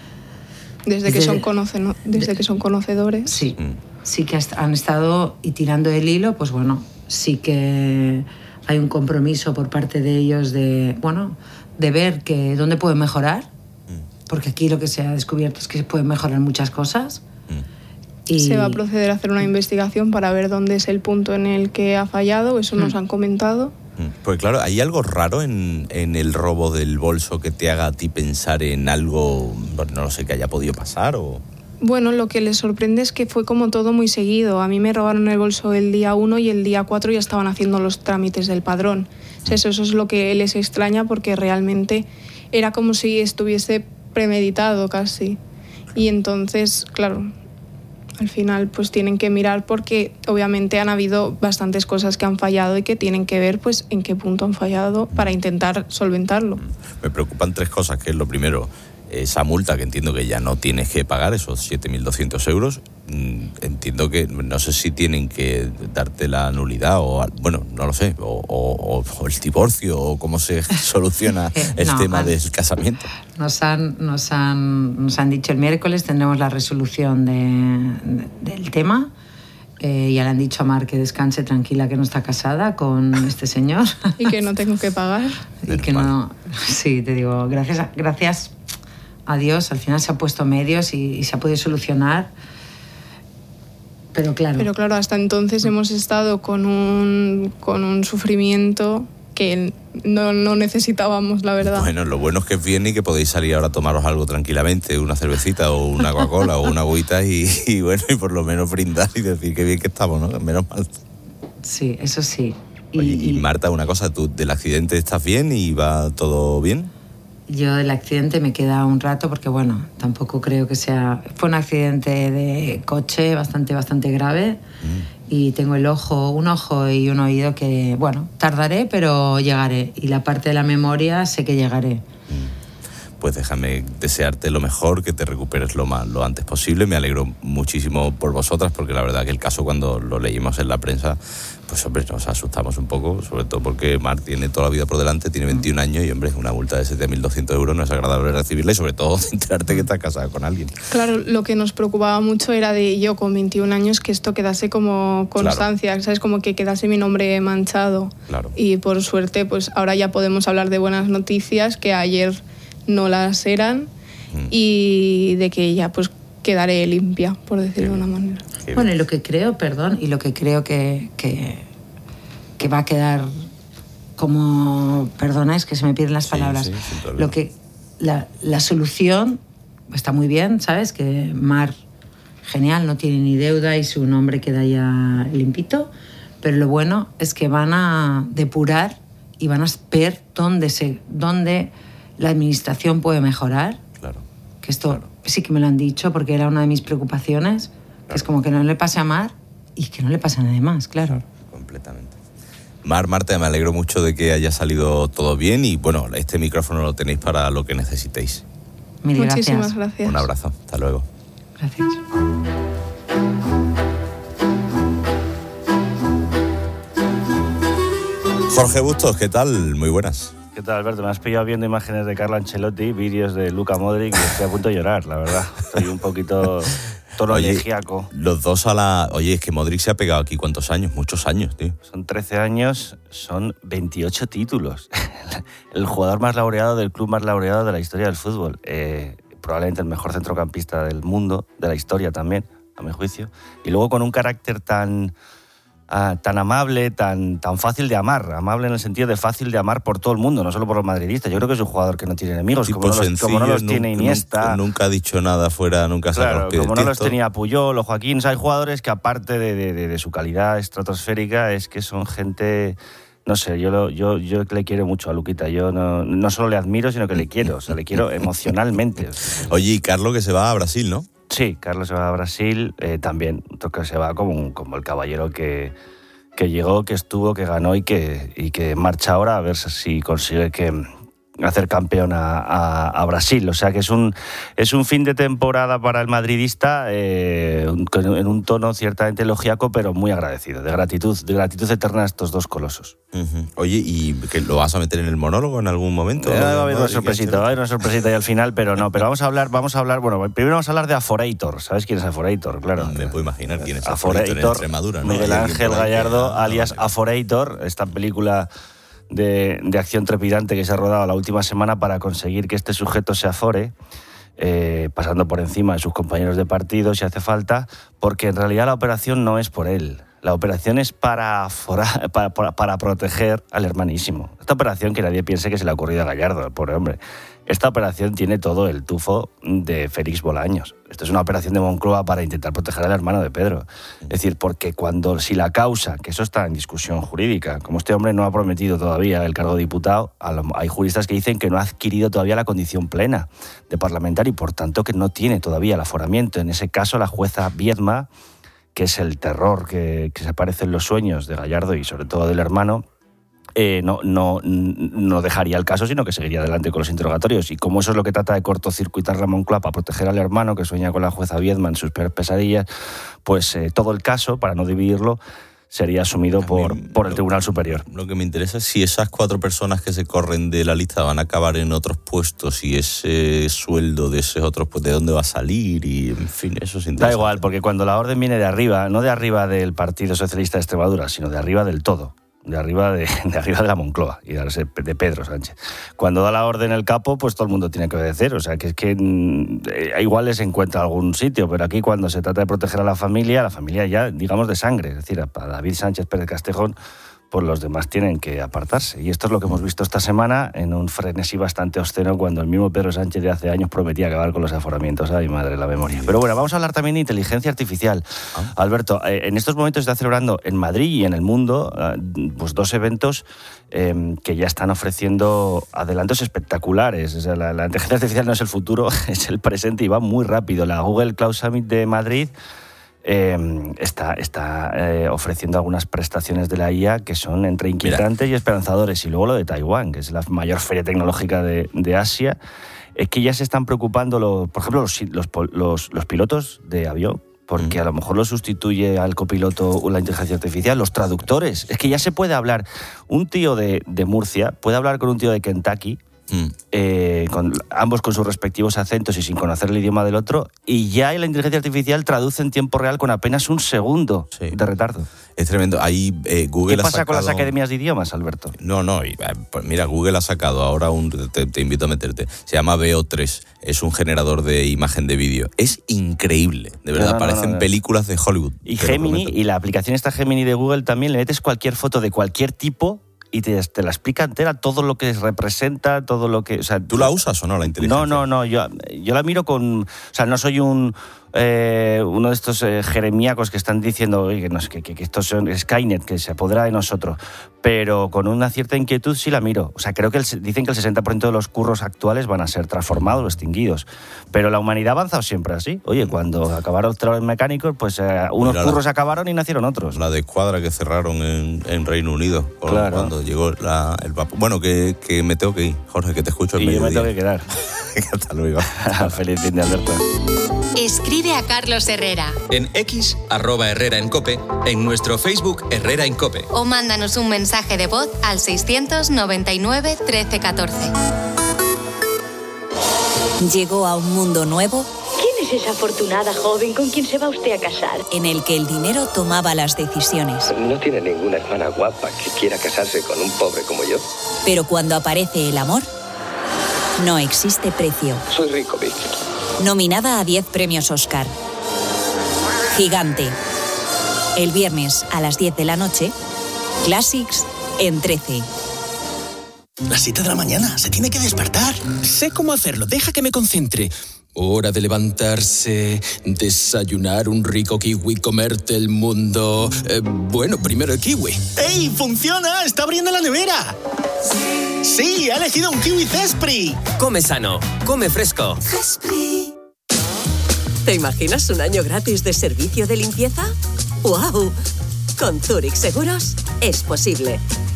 que son conocedores. Sí, sí que han estado y tirando el hilo, pues bueno, sí que hay un compromiso por parte de ellos de ver que dónde pueden mejorar, porque aquí lo que se ha descubierto es que se pueden mejorar muchas cosas. Y se va a proceder a hacer una investigación para ver dónde es el punto en el que ha fallado, eso nos han comentado. Pues claro, ¿hay algo raro en el robo del bolso que te haga a ti pensar en algo, no lo sé, que haya podido pasar o...? Bueno, lo que les sorprende es que fue como todo muy seguido. A mí me robaron el bolso el día 1 y el día 4 ya estaban haciendo los trámites del padrón. O sea, eso es lo que les extraña, porque realmente era como si estuviese premeditado casi. Y entonces, claro, al final pues tienen que mirar, porque obviamente han habido bastantes cosas que han fallado y que tienen que ver pues en qué punto han fallado para intentar solventarlo. Me preocupan 3 cosas, que es lo primero, esa multa que entiendo que ya no tienes que pagar, esos 7.200 euros. Entiendo que no sé si tienen que darte la nulidad o, bueno, no lo sé, o el divorcio, o cómo se soluciona el tema del casamiento. Nos han dicho el miércoles tendremos la resolución del tema. Ya le han dicho a Mar que descanse tranquila, que no está casada con este señor. Y que no tengo que pagar. Y que no, sí, te digo, gracias a Dios, al final se ha puesto medios y se ha podido solucionar. Pero claro, hasta entonces hemos estado con un sufrimiento que no necesitábamos, la verdad. Bueno, lo bueno es que es bien y que podéis salir ahora a tomaros algo tranquilamente, una cervecita o una Coca-Cola o una agüita y bueno, y por lo menos brindar y decir qué bien que estamos, ¿no? Menos mal. Sí, eso sí. Oye, y Marta, una cosa, ¿tú del accidente estás bien y va todo bien? Yo del accidente me queda un rato porque, bueno, tampoco creo que sea... Fue un accidente de coche bastante grave y tengo un ojo y un oído que, bueno, tardaré, pero llegaré. Y la parte de la memoria sé que llegaré. Pues déjame desearte lo mejor, que te recuperes lo antes posible. Me alegro muchísimo por vosotras, porque la verdad que el caso, cuando lo leímos en la prensa, pues hombre, nos asustamos un poco, sobre todo porque Mar tiene toda la vida por delante, tiene 21 años y hombre, una multa de 7.200 euros no es agradable recibirla, y sobre todo enterarte que estás casada con alguien. Claro, lo que nos preocupaba mucho era de yo con 21 años que esto quedase como constancia, claro. ¿Sabes? Como que quedase mi nombre manchado. Claro. Y por suerte, pues ahora ya podemos hablar de buenas noticias, que ayer no las eran, y de que ya pues quedaré limpia, por decirlo de una manera. Bueno, y lo que creo, que va a quedar como, perdona, es que se me pierden las palabras, sí, lo que la solución está muy bien, ¿sabes? Que Mar, genial, no tiene ni deuda y su nombre queda ya limpito, pero lo bueno es que van a depurar y van a ver dónde la administración puede mejorar. Claro. Que esto sí que me lo han dicho, porque era una de mis preocupaciones, que es como que no le pase a Mar y que no le pase a nadie más, claro. Completamente. Marta, me alegro mucho de que haya salido todo bien y bueno, este micrófono lo tenéis para lo que necesitéis. Muchísimas gracias. Un abrazo, hasta luego. Gracias. Jorge Bustos, ¿qué tal? Muy buenas. ¿Qué tal, Alberto? Me has pillado viendo imágenes de Carlo Ancelotti, vídeos de Luka Modric y estoy a punto de llorar, la verdad. Estoy un poquito tono elegíaco. Los dos Oye, es que Modric se ha pegado aquí ¿cuántos años? Muchos años, tío. Son 13 años, son 28 títulos. El jugador más laureado del club más laureado de la historia del fútbol. Probablemente el mejor centrocampista del mundo, de la historia también, a mi juicio. Y luego con un carácter tan amable, tan fácil de amar. Amable en el sentido de fácil de amar por todo el mundo, no solo por los madridistas. Yo creo que es un jugador que no tiene enemigos, como no los tiene Iniesta. Nunca ha dicho nada fuera, nunca se ha rompido. Como no los tenía Puyol o Joaquín. O sea, hay jugadores que aparte de su calidad estratosférica, es que son gente... No sé, yo le quiero mucho a Luquita. Yo no solo le admiro, sino que le quiero. O sea, le quiero emocionalmente. Oye, y Carlos, que se va a Brasil, ¿no? Sí, Carlos se va a Brasil, también que se va como el caballero que llegó, que estuvo, que ganó y que marcha ahora, a ver si consigue que hacer campeón a Brasil. O sea que es un fin de temporada para el madridista en un tono ciertamente elogiaco, pero muy agradecido, de gratitud eterna a estos dos colosos. Uh-huh. Oye, ¿y que lo vas a meter en el monólogo en algún momento? Va a haber una sorpresita ahí al final, pero no. Pero vamos a hablar, bueno, primero vamos a hablar de Aforator. ¿Sabes quién es Aforator? Claro. Me puedo imaginar quién es Aforator en Extremadura, ¿no? Miguel Ángel Gallardo, alias Aforator, esta película de acción trepidante que se ha rodado la última semana para conseguir que este sujeto se afore, pasando por encima de sus compañeros de partido si hace falta, porque en realidad la operación no es por él. La operación es para proteger al hermanísimo. Esta operación que nadie piense que se le ha ocurrido a Gallardo, el pobre hombre. Esta operación tiene todo el tufo de Félix Bolaños. Esto es una operación de Moncloa para intentar proteger al hermano de Pedro. Es decir, porque si la causa, que eso está en discusión jurídica, como este hombre no ha prometido todavía el cargo de diputado, hay juristas que dicen que no ha adquirido todavía la condición plena de parlamentario y por tanto que no tiene todavía el aforamiento. En ese caso, la jueza Viedma, que es el terror que se aparece en los sueños de Gallardo y sobre todo del hermano, no dejaría el caso, sino que seguiría adelante con los interrogatorios. Y como eso es lo que trata de cortocircuitar la Moncloa para proteger al hermano, que sueña con la jueza Viedma en sus peores pesadillas, pues todo el caso, para no dividirlo, sería asumido por el Tribunal Superior. Lo que me interesa es si esas 4 personas que se corren de la lista van a acabar en otros puestos y ese sueldo de esos otros puestos, ¿de dónde va a salir? Y, en fin, eso es interesante. Da igual, porque cuando la orden viene de arriba, no de arriba del Partido Socialista de Extremadura, sino de arriba del todo, de arriba de la Moncloa y de Pedro Sánchez. Cuando da la orden el capo, pues todo el mundo tiene que obedecer. O sea, que es que igual les encuentra algún sitio, pero aquí cuando se trata de proteger a la familia ya, digamos, de sangre, es decir, a David Sánchez Pérez Castejón, pues los demás tienen que apartarse. Y esto es lo que hemos visto esta semana en un frenesí bastante obsceno cuando el mismo Pedro Sánchez de hace años prometía acabar con los aforamientos. Ay, madre, la memoria. Pero bueno, vamos a hablar también de inteligencia artificial. Alberto, en estos momentos se está celebrando en Madrid y en el mundo pues 2 eventos que ya están ofreciendo adelantos espectaculares. O sea, la inteligencia artificial no es el futuro, es el presente y va muy rápido. La Google Cloud Summit de Madrid está ofreciendo algunas prestaciones de la IA que son entre inquietantes y esperanzadores. Y luego lo de Taiwán, que es la mayor feria tecnológica de Asia, es que ya se están preocupando, por ejemplo, los pilotos de avión, porque a lo mejor lo sustituye al copiloto la inteligencia artificial, los traductores. Es que ya se puede hablar, un tío de Murcia puede hablar con un tío de Kentucky, ambos con sus respectivos acentos y sin conocer el idioma del otro, y ya la inteligencia artificial traduce en tiempo real con apenas un segundo de retardo. Es tremendo. Ahí Google ¿Qué pasa con las academias de idiomas, Alberto? No, pues mira, Google ha sacado ahora te invito a meterte, se llama VO3, es un generador de imagen de vídeo. Es increíble, de verdad, parecen películas de Hollywood. Y Gemini, y la aplicación esta Gemini de Google también, le metes cualquier foto de cualquier tipo y te la explica entera, todo lo que representa, todo lo que... O sea, ¿tú la usas o no, la inteligencia? No, yo la miro con... O sea, no soy uno de estos jeremíacos que están diciendo que estos son Skynet, que se apodera de nosotros, pero con una cierta inquietud sí la miro. O sea, creo que dicen que el 60% de los curros actuales van a ser transformados o extinguidos, pero la humanidad ha avanzado siempre así. Oye, cuando acabaron los trabajos mecánicos, pues unos curros acabaron y nacieron otros. La de escuadra que cerraron en Reino Unido, claro, cuando llegó el vapor. Bueno, que me tengo que ir, Jorge, que te escucho el mediodía. Y yo me tengo que quedar. Hasta luego. Feliz fin de Alberto. Escribe a Carlos Herrera. En X, @Herrera en Cope, en nuestro Facebook Herrera en Cope. O mándanos un mensaje de voz al 699 13 14. Llegó a un mundo nuevo. ¿Quién es esa afortunada joven con quien se va usted a casar? En el que el dinero tomaba las decisiones. No tiene ninguna hermana guapa que quiera casarse con un pobre como yo. Pero cuando aparece el amor, no existe precio. Soy rico, Vic. Nominada a 10 premios Oscar. Gigante. El viernes a las 10 de la noche, Classics en 13. Las 7 de la mañana, se tiene que despertar. Sé cómo hacerlo, deja que me concentre. Hora de levantarse, desayunar un rico kiwi, comerte el mundo. Bueno, primero el kiwi. ¡Ey, funciona! ¡Está abriendo la nevera! ¡Sí, ha elegido un kiwi Zespri! Come sano, come fresco. Zespri. ¿Te imaginas un año gratis de servicio de limpieza? ¡Wow! Con Zurich Seguros es posible.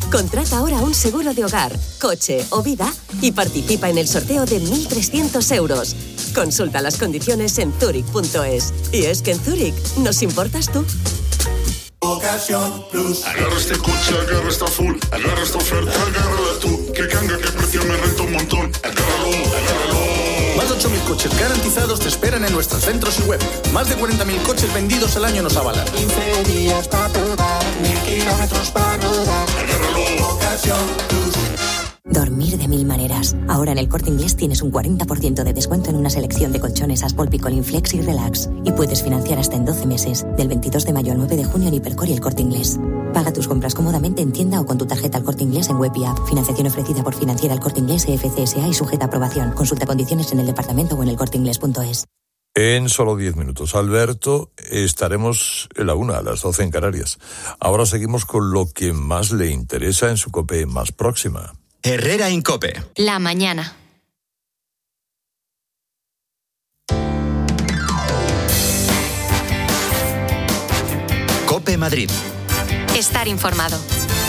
Contrata ahora un seguro de hogar, coche o vida y participa en el sorteo de 1.300 euros. Consulta las condiciones en Zurich.es. Y es que en Zurich nos importas tú. Ocasión Plus. Agarra este coche, agarra esta full, agarra esta oferta, agárrala tú. Que canga, que precio me renta un montón. Agárralo. Más de 8.000 coches garantizados te esperan en nuestros centros y web. Más de 40.000 coches vendidos al año nos avalan. 15 días para probar, 1.000 kilómetros para rodar. Agárralo. Ocasión Plus. Dormir de mil maneras. Ahora en el Corte Inglés tienes un 40% de descuento en una selección de colchones Aspol, Picolín, Flex y Relax. Y puedes financiar hasta en 12 meses, del 22 de mayo al 9 de junio en Hipercor y el Corte Inglés. Paga tus compras cómodamente en tienda o con tu tarjeta al Corte Inglés en web y app. Financiación ofrecida por Financiera El Corte Inglés EFCSA y sujeta a aprobación. Consulta condiciones en el departamento o en elcorteinglés.es. En solo 10 minutos, Alberto, estaremos en la 1, a las 12 en Canarias. Ahora seguimos con lo que más le interesa en su COPE más próxima. Herrera en COPE. La mañana. COPE Madrid. Estar informado.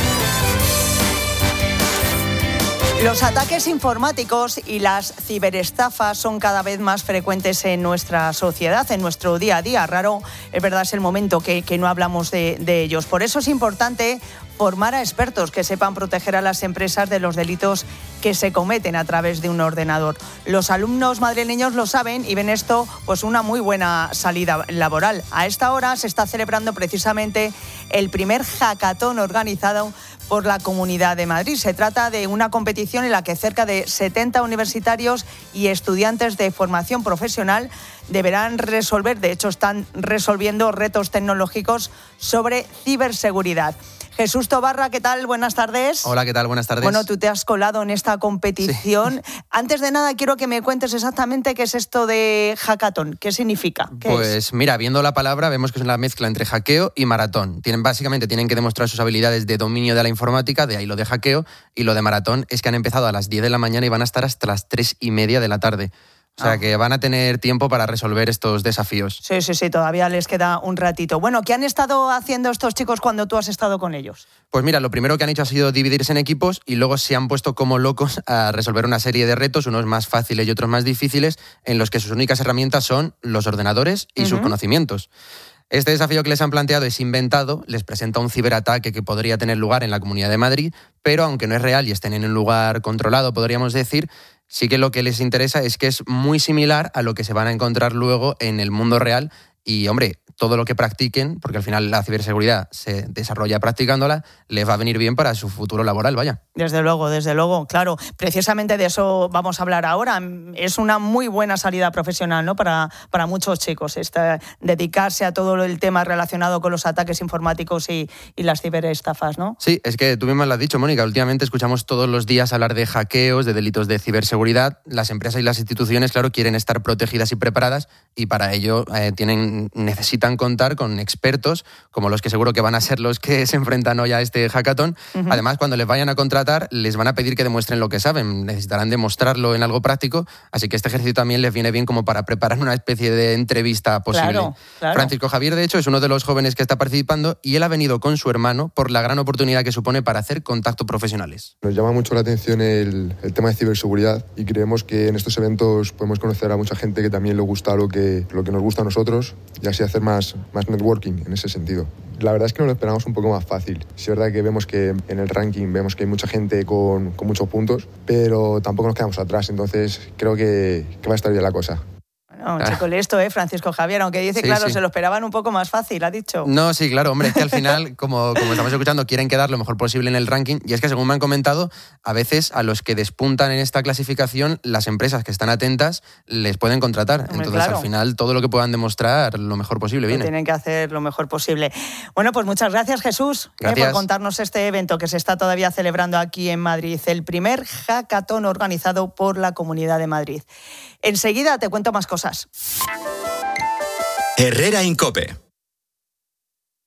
Los ataques informáticos y las ciberestafas son cada vez más frecuentes en nuestra sociedad, en nuestro día a día. Raro, es verdad, es el momento que no hablamos de ellos. Por eso es importante formar a expertos que sepan proteger a las empresas de los delitos que se cometen a través de un ordenador. Los alumnos madrileños lo saben y ven esto pues una muy buena salida laboral. A esta hora se está celebrando precisamente el primer hackathon organizado por la Comunidad de Madrid. Se trata de una competición en la que cerca de 70 universitarios y estudiantes de formación profesional deberán resolver, de hecho están resolviendo retos tecnológicos sobre ciberseguridad. Jesús Tobarra, ¿qué tal? Buenas tardes. Hola, ¿qué tal? Buenas tardes. Bueno, tú te has colado en esta competición. Sí. Antes de nada, quiero que me cuentes exactamente qué es esto de hackathon. ¿Qué significa? Pues mira, viendo la palabra, vemos que es una mezcla entre hackeo y maratón. Básicamente tienen que demostrar sus habilidades de dominio de la informática, de ahí lo de hackeo, y lo de maratón es que han empezado a las 10 de la mañana y van a estar hasta las 3:30 de la tarde. O sea, que van a tener tiempo para resolver estos desafíos. Sí, todavía les queda un ratito. Bueno, ¿qué han estado haciendo estos chicos cuando tú has estado con ellos? Pues mira, lo primero que han hecho ha sido dividirse en equipos y luego se han puesto como locos a resolver una serie de retos, unos más fáciles y otros más difíciles, en los que sus únicas herramientas son los ordenadores y sus conocimientos. Este desafío que les han planteado es inventado, les presenta un ciberataque que podría tener lugar en la Comunidad de Madrid, pero aunque no es real y estén en un lugar controlado, podríamos decir, sí que lo que les interesa es que es muy similar a lo que se van a encontrar luego en el mundo real y, hombre, todo lo que practiquen, porque al final la ciberseguridad se desarrolla practicándola, les va a venir bien para su futuro laboral, vaya. Desde luego, claro. Precisamente de eso vamos a hablar ahora. Es una muy buena salida profesional, ¿no? Para muchos chicos, dedicarse a todo el tema relacionado con los ataques informáticos y las ciberestafas, ¿no? Sí, es que tú misma lo has dicho, Mónica. Últimamente escuchamos todos los días hablar de hackeos, de delitos de ciberseguridad. Las empresas y las instituciones, claro, quieren estar protegidas y preparadas y para ello necesitan contar con expertos como los que seguro que van a ser los que se enfrentan hoy a este hackathon. Uh-huh. Además, cuando les vayan a contratar, les van a pedir que demuestren lo que saben. Necesitarán demostrarlo en algo práctico, así que este ejercicio también les viene bien como para preparar una especie de entrevista posible. Claro. Francisco Javier, de hecho, es uno de los jóvenes que está participando y él ha venido con su hermano por la gran oportunidad que supone para hacer contactos profesionales. Nos llama mucho la atención el tema de ciberseguridad y creemos que en estos eventos podemos conocer a mucha gente que también le gusta lo que nos gusta a nosotros y así hacer más networking en ese sentido. La verdad es que nos lo esperamos un poco más fácil. Es verdad que vemos que en el ranking vemos que hay mucha gente con muchos puntos, pero tampoco nos quedamos atrás, entonces creo que va a estar bien la cosa. No, chico listo, Francisco Javier, aunque dice, sí, claro, sí. Se lo esperaban un poco más fácil, ha dicho. No, sí, claro, hombre, es que al final, como estamos escuchando, quieren quedar lo mejor posible en el ranking, y es que según me han comentado, a veces a los que despuntan en esta clasificación, las empresas que están atentas les pueden contratar. Hombre, entonces, claro. Al final, todo lo que puedan demostrar, lo mejor posible viene. Tienen que hacer lo mejor posible. Bueno, pues muchas gracias, Jesús, gracias. Por contarnos este evento que se está todavía celebrando aquí en Madrid, el primer hackathon organizado por la Comunidad de Madrid. Enseguida te cuento más cosas. Herrera en COPE.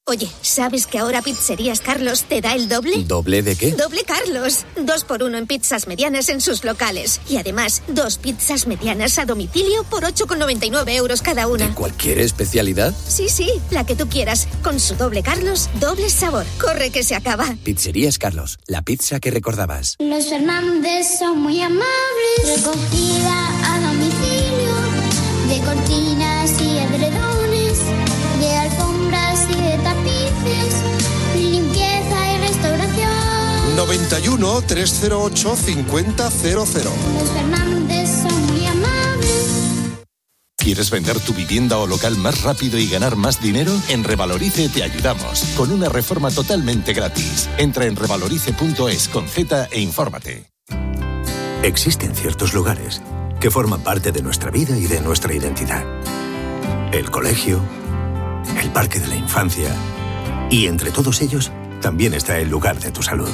Oye, ¿sabes que ahora Pizzerías Carlos te da el doble? ¿Doble de qué? ¡Doble Carlos! 2x1 en pizzas medianas en sus locales. Y además, 2 pizzas medianas a domicilio por 8,99 € cada una. ¿De cualquier especialidad? Sí, la que tú quieras. Con su doble Carlos, doble sabor. Corre que se acaba. Pizzerías Carlos, la pizza que recordabas. Los Fernández son muy amables. Recogida a domicilio de cortinas y edredones, de alfombras y de tapices, limpieza y restauración. 91 308 5000. Los Fernández son muy amables. ¿Quieres vender tu vivienda o local más rápido y ganar más dinero? En Revalorice te ayudamos, con una reforma totalmente gratis. Entra en revalorice.es con Z e infórmate. Existen ciertos lugares que forman parte de nuestra vida y de nuestra identidad. El colegio, el parque de la infancia, y entre todos ellos también está el lugar de tu salud.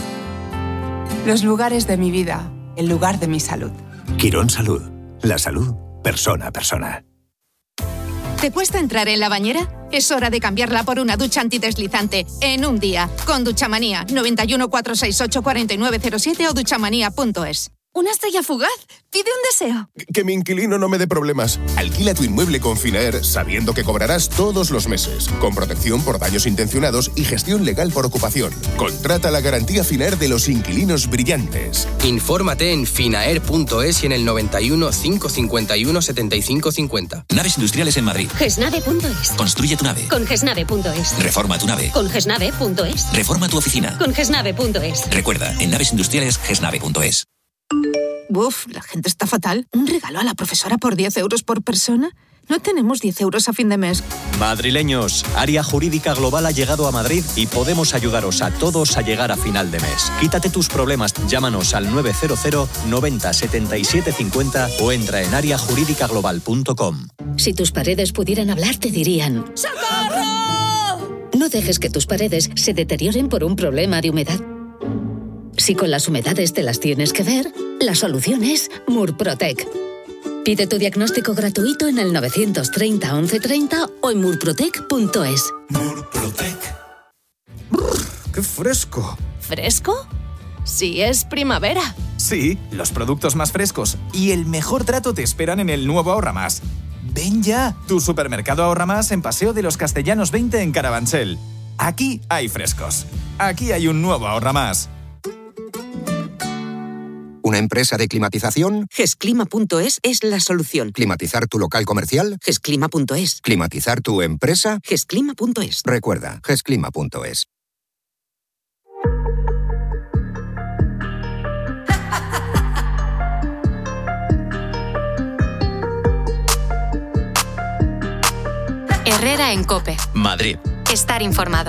Los lugares de mi vida, el lugar de mi salud. Quirón Salud, la salud persona a persona. ¿Te cuesta entrar en la bañera? Es hora de cambiarla por una ducha antideslizante en un día. Con Duchamanía, 91 468 4907 o duchamanía.es. ¿Una estrella fugaz? Pide un deseo. Que mi inquilino no me dé problemas. Alquila tu inmueble con Finaer sabiendo que cobrarás todos los meses, con protección por daños intencionados y gestión legal por ocupación. Contrata la garantía Finaer de los inquilinos brillantes. Infórmate en finaer.es y en el 91 551 7550. Naves industriales en Madrid. Gesnave.es. Construye tu nave. Con gesnave.es. Reforma tu nave. Con gesnave.es. Reforma tu oficina. Con gesnave.es. Recuerda, en naves industriales, gesnave.es. Uf, la gente está fatal. ¿Un regalo a la profesora por 10 € por persona? No tenemos 10 € a fin de mes. Madrileños, Área Jurídica Global ha llegado a Madrid y podemos ayudaros a todos a llegar a final de mes. Quítate tus problemas, llámanos al 900 90 77 50 o entra en areajuridicaglobal.com. Si tus paredes pudieran hablar, te dirían: ¡Socorro! No dejes que tus paredes se deterioren por un problema de humedad. Si con las humedades te las tienes que ver, la solución es Murprotec. Pide tu diagnóstico gratuito en el 930 1130 o en murprotec.es. Murprotec. ¡Qué fresco! ¿Fresco? Sí, es primavera. Sí, los productos más frescos y el mejor trato te esperan en el nuevo Ahorra Más. Ven ya, tu supermercado Ahorra Más en Paseo de los Castellanos 20 en Carabanchel. Aquí hay frescos. Aquí hay un nuevo Ahorra Más. ¿Una empresa de climatización? Gesclima.es es la solución. ¿Climatizar tu local comercial? Gesclima.es. ¿Climatizar tu empresa? Gesclima.es. Recuerda, gesclima.es. Herrera en COPE. Madrid. Estar informado.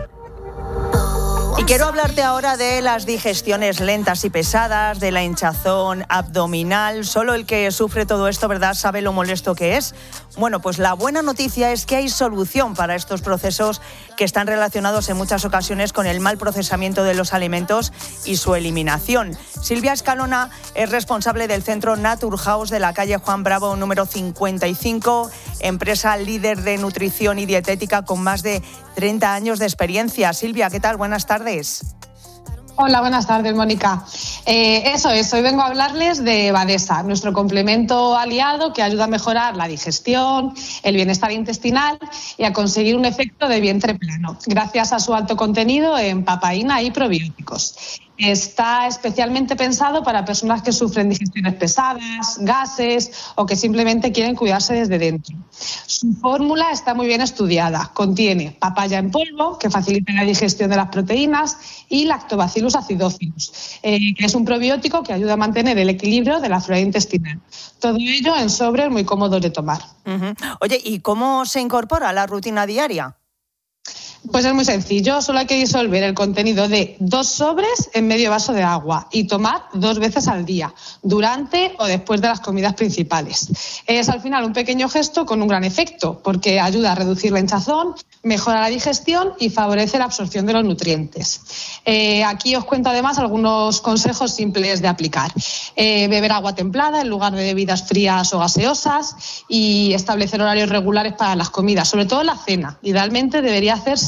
Y quiero hablarte ahora de las digestiones lentas y pesadas, de la hinchazón abdominal. Solo el que sufre todo esto, ¿verdad?, sabe lo molesto que es. Bueno, pues la buena noticia es que hay solución para estos procesos que están relacionados en muchas ocasiones con el mal procesamiento de los alimentos y su eliminación. Silvia Escalona es responsable del centro Naturhaus de la calle Juan Bravo número 55, empresa líder de nutrición y dietética con más de 30 años de experiencia. Silvia, ¿qué tal? Buenas tardes. Hola, buenas tardes, Mónica. Eso es, hoy vengo a hablarles de Badesa, nuestro complemento aliado que ayuda a mejorar la digestión, el bienestar intestinal y a conseguir un efecto de vientre plano, gracias a su alto contenido en papaína y probióticos. Está especialmente pensado para personas que sufren digestiones pesadas, gases o que simplemente quieren cuidarse desde dentro. Su fórmula está muy bien estudiada. Contiene papaya en polvo, que facilita la digestión de las proteínas, y Lactobacillus acidophilus, que es un probiótico que ayuda a mantener el equilibrio de la flora intestinal. Todo ello en sobres muy cómodos de tomar. Uh-huh. Oye, ¿y cómo se incorpora a la rutina diaria? Pues es muy sencillo, solo hay que disolver el contenido de 2 sobres en medio vaso de agua y tomar 2 veces al día, durante o después de las comidas principales. Es al final un pequeño gesto con un gran efecto, porque ayuda a reducir la hinchazón, mejora la digestión y favorece la absorción de los nutrientes. Aquí os cuento además algunos consejos simples de aplicar. Beber agua templada en lugar de bebidas frías o gaseosas y establecer horarios regulares para las comidas, sobre todo la cena. Idealmente debería hacerse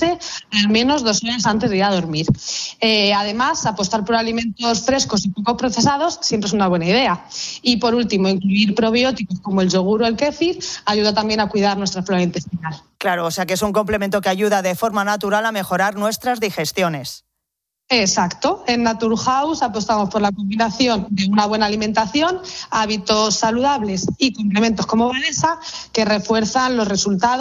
alimentarse al menos 2 horas antes de ir a dormir. Además, apostar por alimentos frescos y poco procesados siempre es una buena idea. Y por último, incluir probióticos como el yogur o el kéfir ayuda también a cuidar nuestra flora intestinal. Claro, o sea que es un complemento que ayuda de forma natural a mejorar nuestras digestiones. Exacto. En Naturhaus apostamos por la combinación de una buena alimentación, hábitos saludables y complementos como Vanessa que refuerzan los resultados